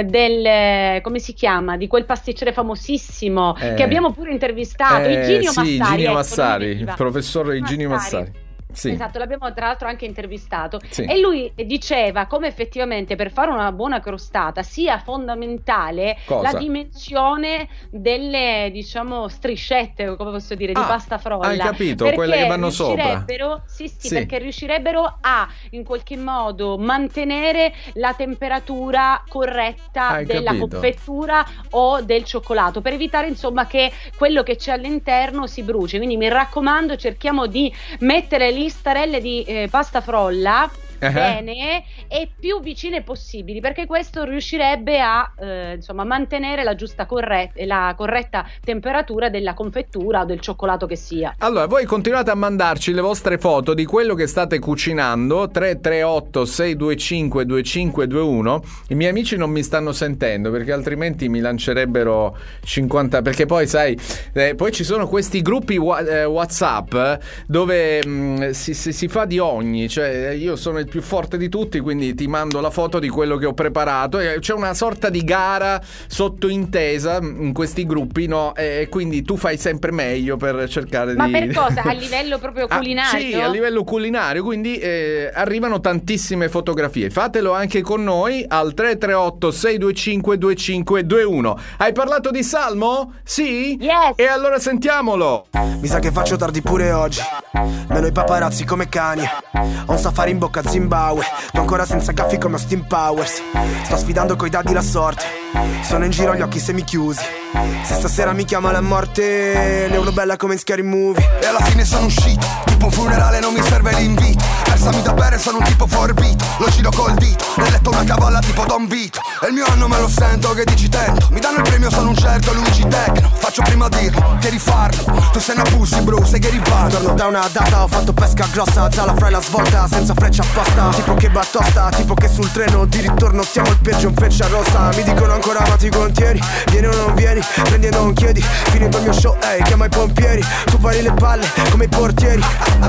del, come si chiama, di quel pasticcere famosissimo che abbiamo pure intervistato, Iginio Massari, il professor Iginio Massari. Esatto, l'abbiamo tra l'altro anche intervistato e lui diceva come effettivamente per fare una buona crostata sia fondamentale la dimensione delle, diciamo, striscette, come posso dire, di pasta frolla. Hai capito, quelle che vanno sopra. Perché riuscirebbero a in qualche modo mantenere la temperatura corretta della confettura o del cioccolato, per evitare insomma che quello che c'è all'interno si bruci. Quindi mi raccomando, cerchiamo di mettere listarelle di pasta frolla bene e più vicine possibili, perché questo riuscirebbe a insomma mantenere la corretta temperatura della confettura o del cioccolato che sia. Allora, voi continuate a mandarci le vostre foto di quello che state cucinando, 338 625 2521. I miei amici non mi stanno sentendo perché altrimenti mi lancerebbero 50, perché poi sai, poi ci sono questi gruppi WhatsApp dove si fa di ogni, cioè io sono il più forte di tutti, quindi ti mando la foto di quello che ho preparato, e c'è una sorta di gara sottointesa in questi gruppi, no? E quindi tu fai sempre meglio per cercare Ma per cosa? A livello proprio culinario? Sì, a livello culinario, quindi arrivano tantissime fotografie. Fatelo anche con noi al 338 625 2521. Hai parlato di Salmo? Sì? Yes. E allora sentiamolo. Mi sa che faccio tardi pure oggi, meno i paparazzi come cani. Ho un safari in bocca a Zimbabwe, tu ancora senza gaffi come Austin Powers. Sto sfidando coi dadi la sorte, sono in giro gli occhi semichiusi. Se stasera mi chiama la morte, ne urlo bella come in Scary Movie. E alla fine sono uscito, tipo un funerale non mi serve l'invito. Versami da bere, sono un tipo forbito, lo giro col dito, nel letto una cavalla tipo Don Vito. E il mio anno me lo sento che dici tento, mi danno il premio sono un certo Luigi Tecno. Faccio prima dirlo che rifarlo, tu sei una pussy bro, sai che riparto. Torno da una data, ho fatto pesca grossa, zala fra la svolta, senza freccia apposta. Tipo che battosta, tipo che sul treno di ritorno siamo il peggio in freccia rossa. Mi dicono ancora ma ti contieni, vieni o non vieni, prendi e non chiedi. Finito il mio show, chiama i pompieri, tu pari le palle come i portieri.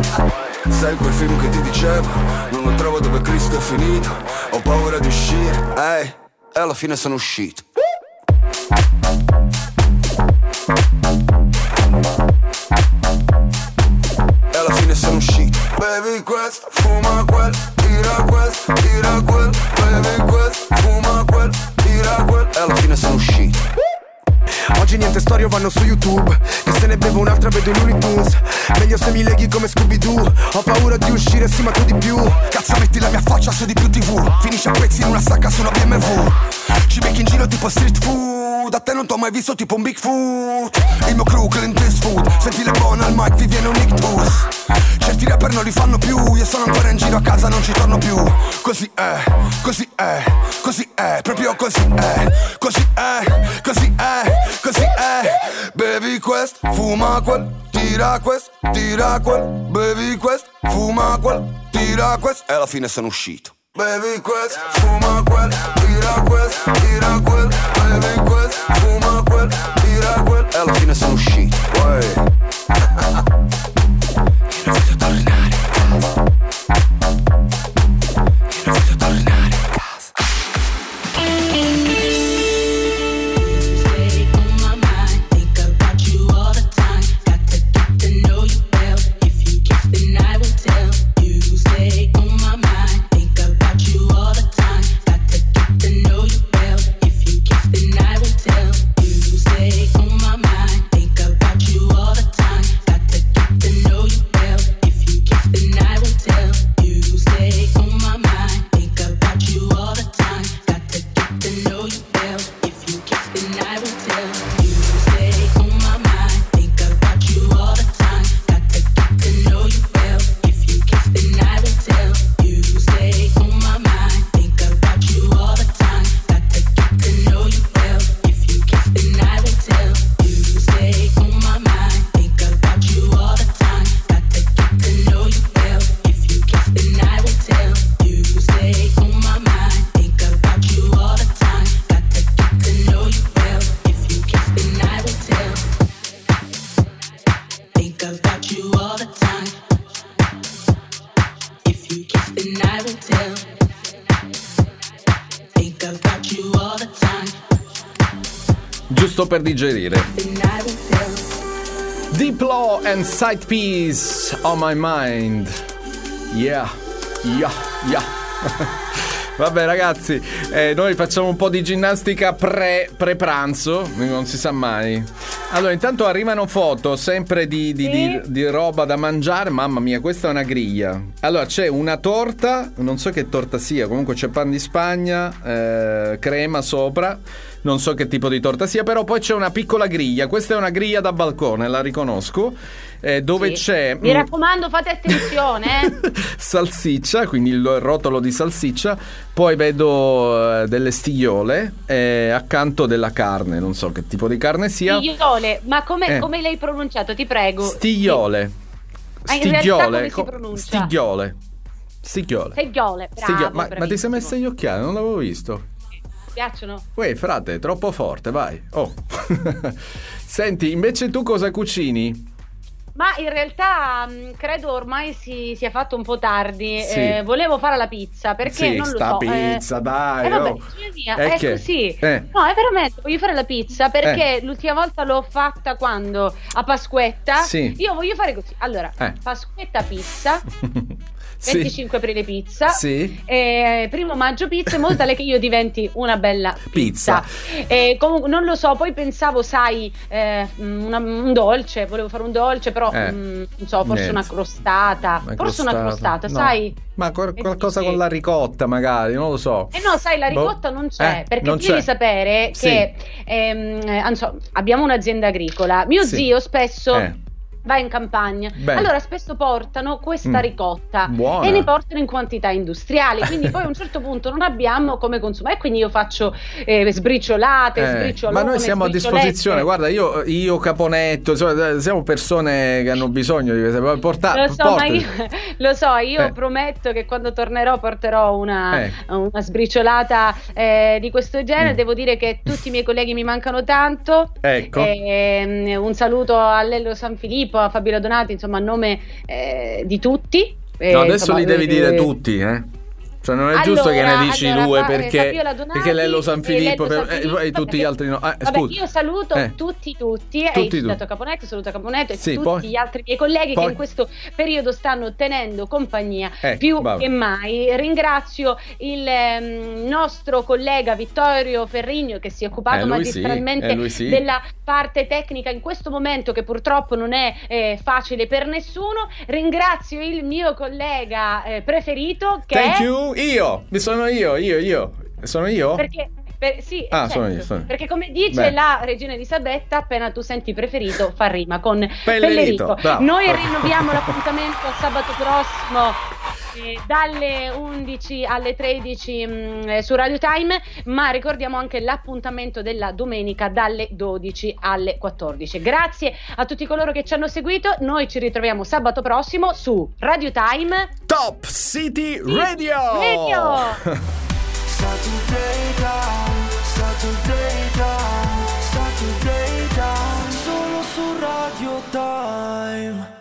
Sai quel film che ti dicevo, non lo trovo dove Cristo è finito, ho paura di uscire, e alla fine sono uscito. E alla fine sono uscito. Bevi questo, fuma quel, tira questo, tira quel. Bevi questo, fuma quel, tira quel. E alla fine sono uscito. Oggi niente storie vanno su YouTube, che se ne bevo un'altra vedo in Looney Tunes. Meglio se mi leghi come Scooby-Doo. Ho paura di uscire, sì ma tu di più. Cazzo metti la mia faccia su di più TV. Finisce a pezzi in una sacca su una BMW. Ci becchi in giro tipo street food. A te non t'ho mai visto tipo un Bigfoot. Il mio crew Clint Eastwood. Senti le buone al mic, vi viene un ictus. Certi rapper non li fanno più. Io sono ancora in giro a casa, non ci torno più. Così è, così è, così è. Proprio così è, così è, così è, così è. Bevi questo, fuma quel, tira questo, tira quel. Bevi questo, fuma quel, tira questo. E alla fine sono uscito. Bevi questo, fuma quel, tira questo, tira quel. Bevi questo, fuma quel, tira quel. E alla fine sono uscito. Non voglio tornare a casa. Non voglio tornare a casa. Stay on my mind, think about you all the time. Got to get to know you well. If you kiss, then I will tell. You stay on my mind, think about you all the time. Got to get to know you well. If you kiss, then I will tell. You stay on my mind, think about you all the time. Got to get to know you well. If you kiss, then I will tell. You stay on my mind, think about you all the time. Got to get to know you well. If you kiss, then I will tell. You stay on my mind, think about you all the time. Got to get to know you well. If you kiss, then I will tell. You stay on my mind, think about you all the time. Got to get to know you well. If you kiss, then I will tell. You stay on my mind, think about you all the time. Got to get to know you well. If you kiss, then I will tell. You stay on my mind, think about you all the time. Got to get to know you well. If you kiss, then I will tell. Think about you all the time. If you kiss, then I will tell. Think about you all the time. Giusto per digerire. Then I will tell. Diplo and Side Piece on my mind. Yeah, yeah, yeah. Vabbè ragazzi, noi facciamo un po' di ginnastica pre-pranzo, non si sa mai. Allora intanto arrivano foto sempre di roba da mangiare. Mamma mia, questa è una griglia. Allora c'è una torta, non so che torta sia, comunque c'è pan di Spagna, crema sopra. Non so che tipo di torta sia, però poi c'è una piccola griglia. Questa è una griglia da balcone, la riconosco, dove c'è... Mi raccomando, fate attenzione. Salsiccia, quindi il rotolo di salsiccia. Poi vedo delle stigliole accanto della carne. Non so che tipo di carne sia. Stigliole, ma come l'hai pronunciato? Ti prego. Stigliole. In realtà come si pronuncia? Stigliole. Bravo, ma ti sei messa gli occhiali? Non l'avevo visto. Piacciono? Uè, frate, troppo forte, vai. Oh. Senti, invece tu cosa cucini? Ma in realtà credo ormai sia fatto un po' tardi. Sì. Volevo fare la pizza perché non lo so. Pizza, dai. Vabbè, oh. mia, è così. No, è veramente, voglio fare la pizza perché l'ultima volta l'ho fatta quando a Pasquetta. Sì. Io voglio fare così. Allora, Pasquetta pizza. 25 aprile pizza, primo maggio pizza, in modo tale che io diventi una bella pizza. Comunque non lo so, poi pensavo, sai, un dolce, volevo fare un dolce, però non so, forse una crostata, no. Sai, ma qualcosa con la ricotta magari, non lo so. No, sai, la ricotta non c'è, perché devi sapere che abbiamo un'azienda agricola, mio zio spesso va in campagna. Allora spesso portano questa ricotta e ne portano in quantità industriali, quindi poi a un certo punto non abbiamo come consumare, e quindi io faccio sbriciolate, ma noi siamo a disposizione, guarda, io Caponetto, siamo persone che hanno bisogno di portare. Lo so, io prometto che quando tornerò porterò una sbriciolata di questo genere. Devo dire che tutti i miei colleghi mi mancano tanto. Ecco. Un saluto a Lello San Filippo, a Fabiola Donati, insomma a nome di tutti. No, adesso li devi dire tutti, Cioè non è giusto che ne dici due perché Donati, Lello San Filippo e tutti gli altri no. Vabbè, io saluto tutti hai citato Caponetto, saluto Caponetto e tutti gli altri miei colleghi che in questo periodo stanno tenendo compagnia più che mai. Ringrazio il nostro collega Vittorio Ferrigno che si è occupato magistralmente della parte tecnica in questo momento che purtroppo non è facile per nessuno. Ringrazio il mio collega preferito che Thank you. Sono io? Perché sì, certo, sono io. perché come dice la regina Elisabetta, appena tu senti preferito fa rima con Pellerito. Noi rinnoviamo l'appuntamento sabato prossimo dalle 11 alle 13 su Radio Time, ma ricordiamo anche l'appuntamento della domenica dalle 12 alle 14. Grazie a tutti coloro che ci hanno seguito, noi ci ritroviamo sabato prossimo su Radio Time Top City Radio. Saturday Time, solo su Radio Time.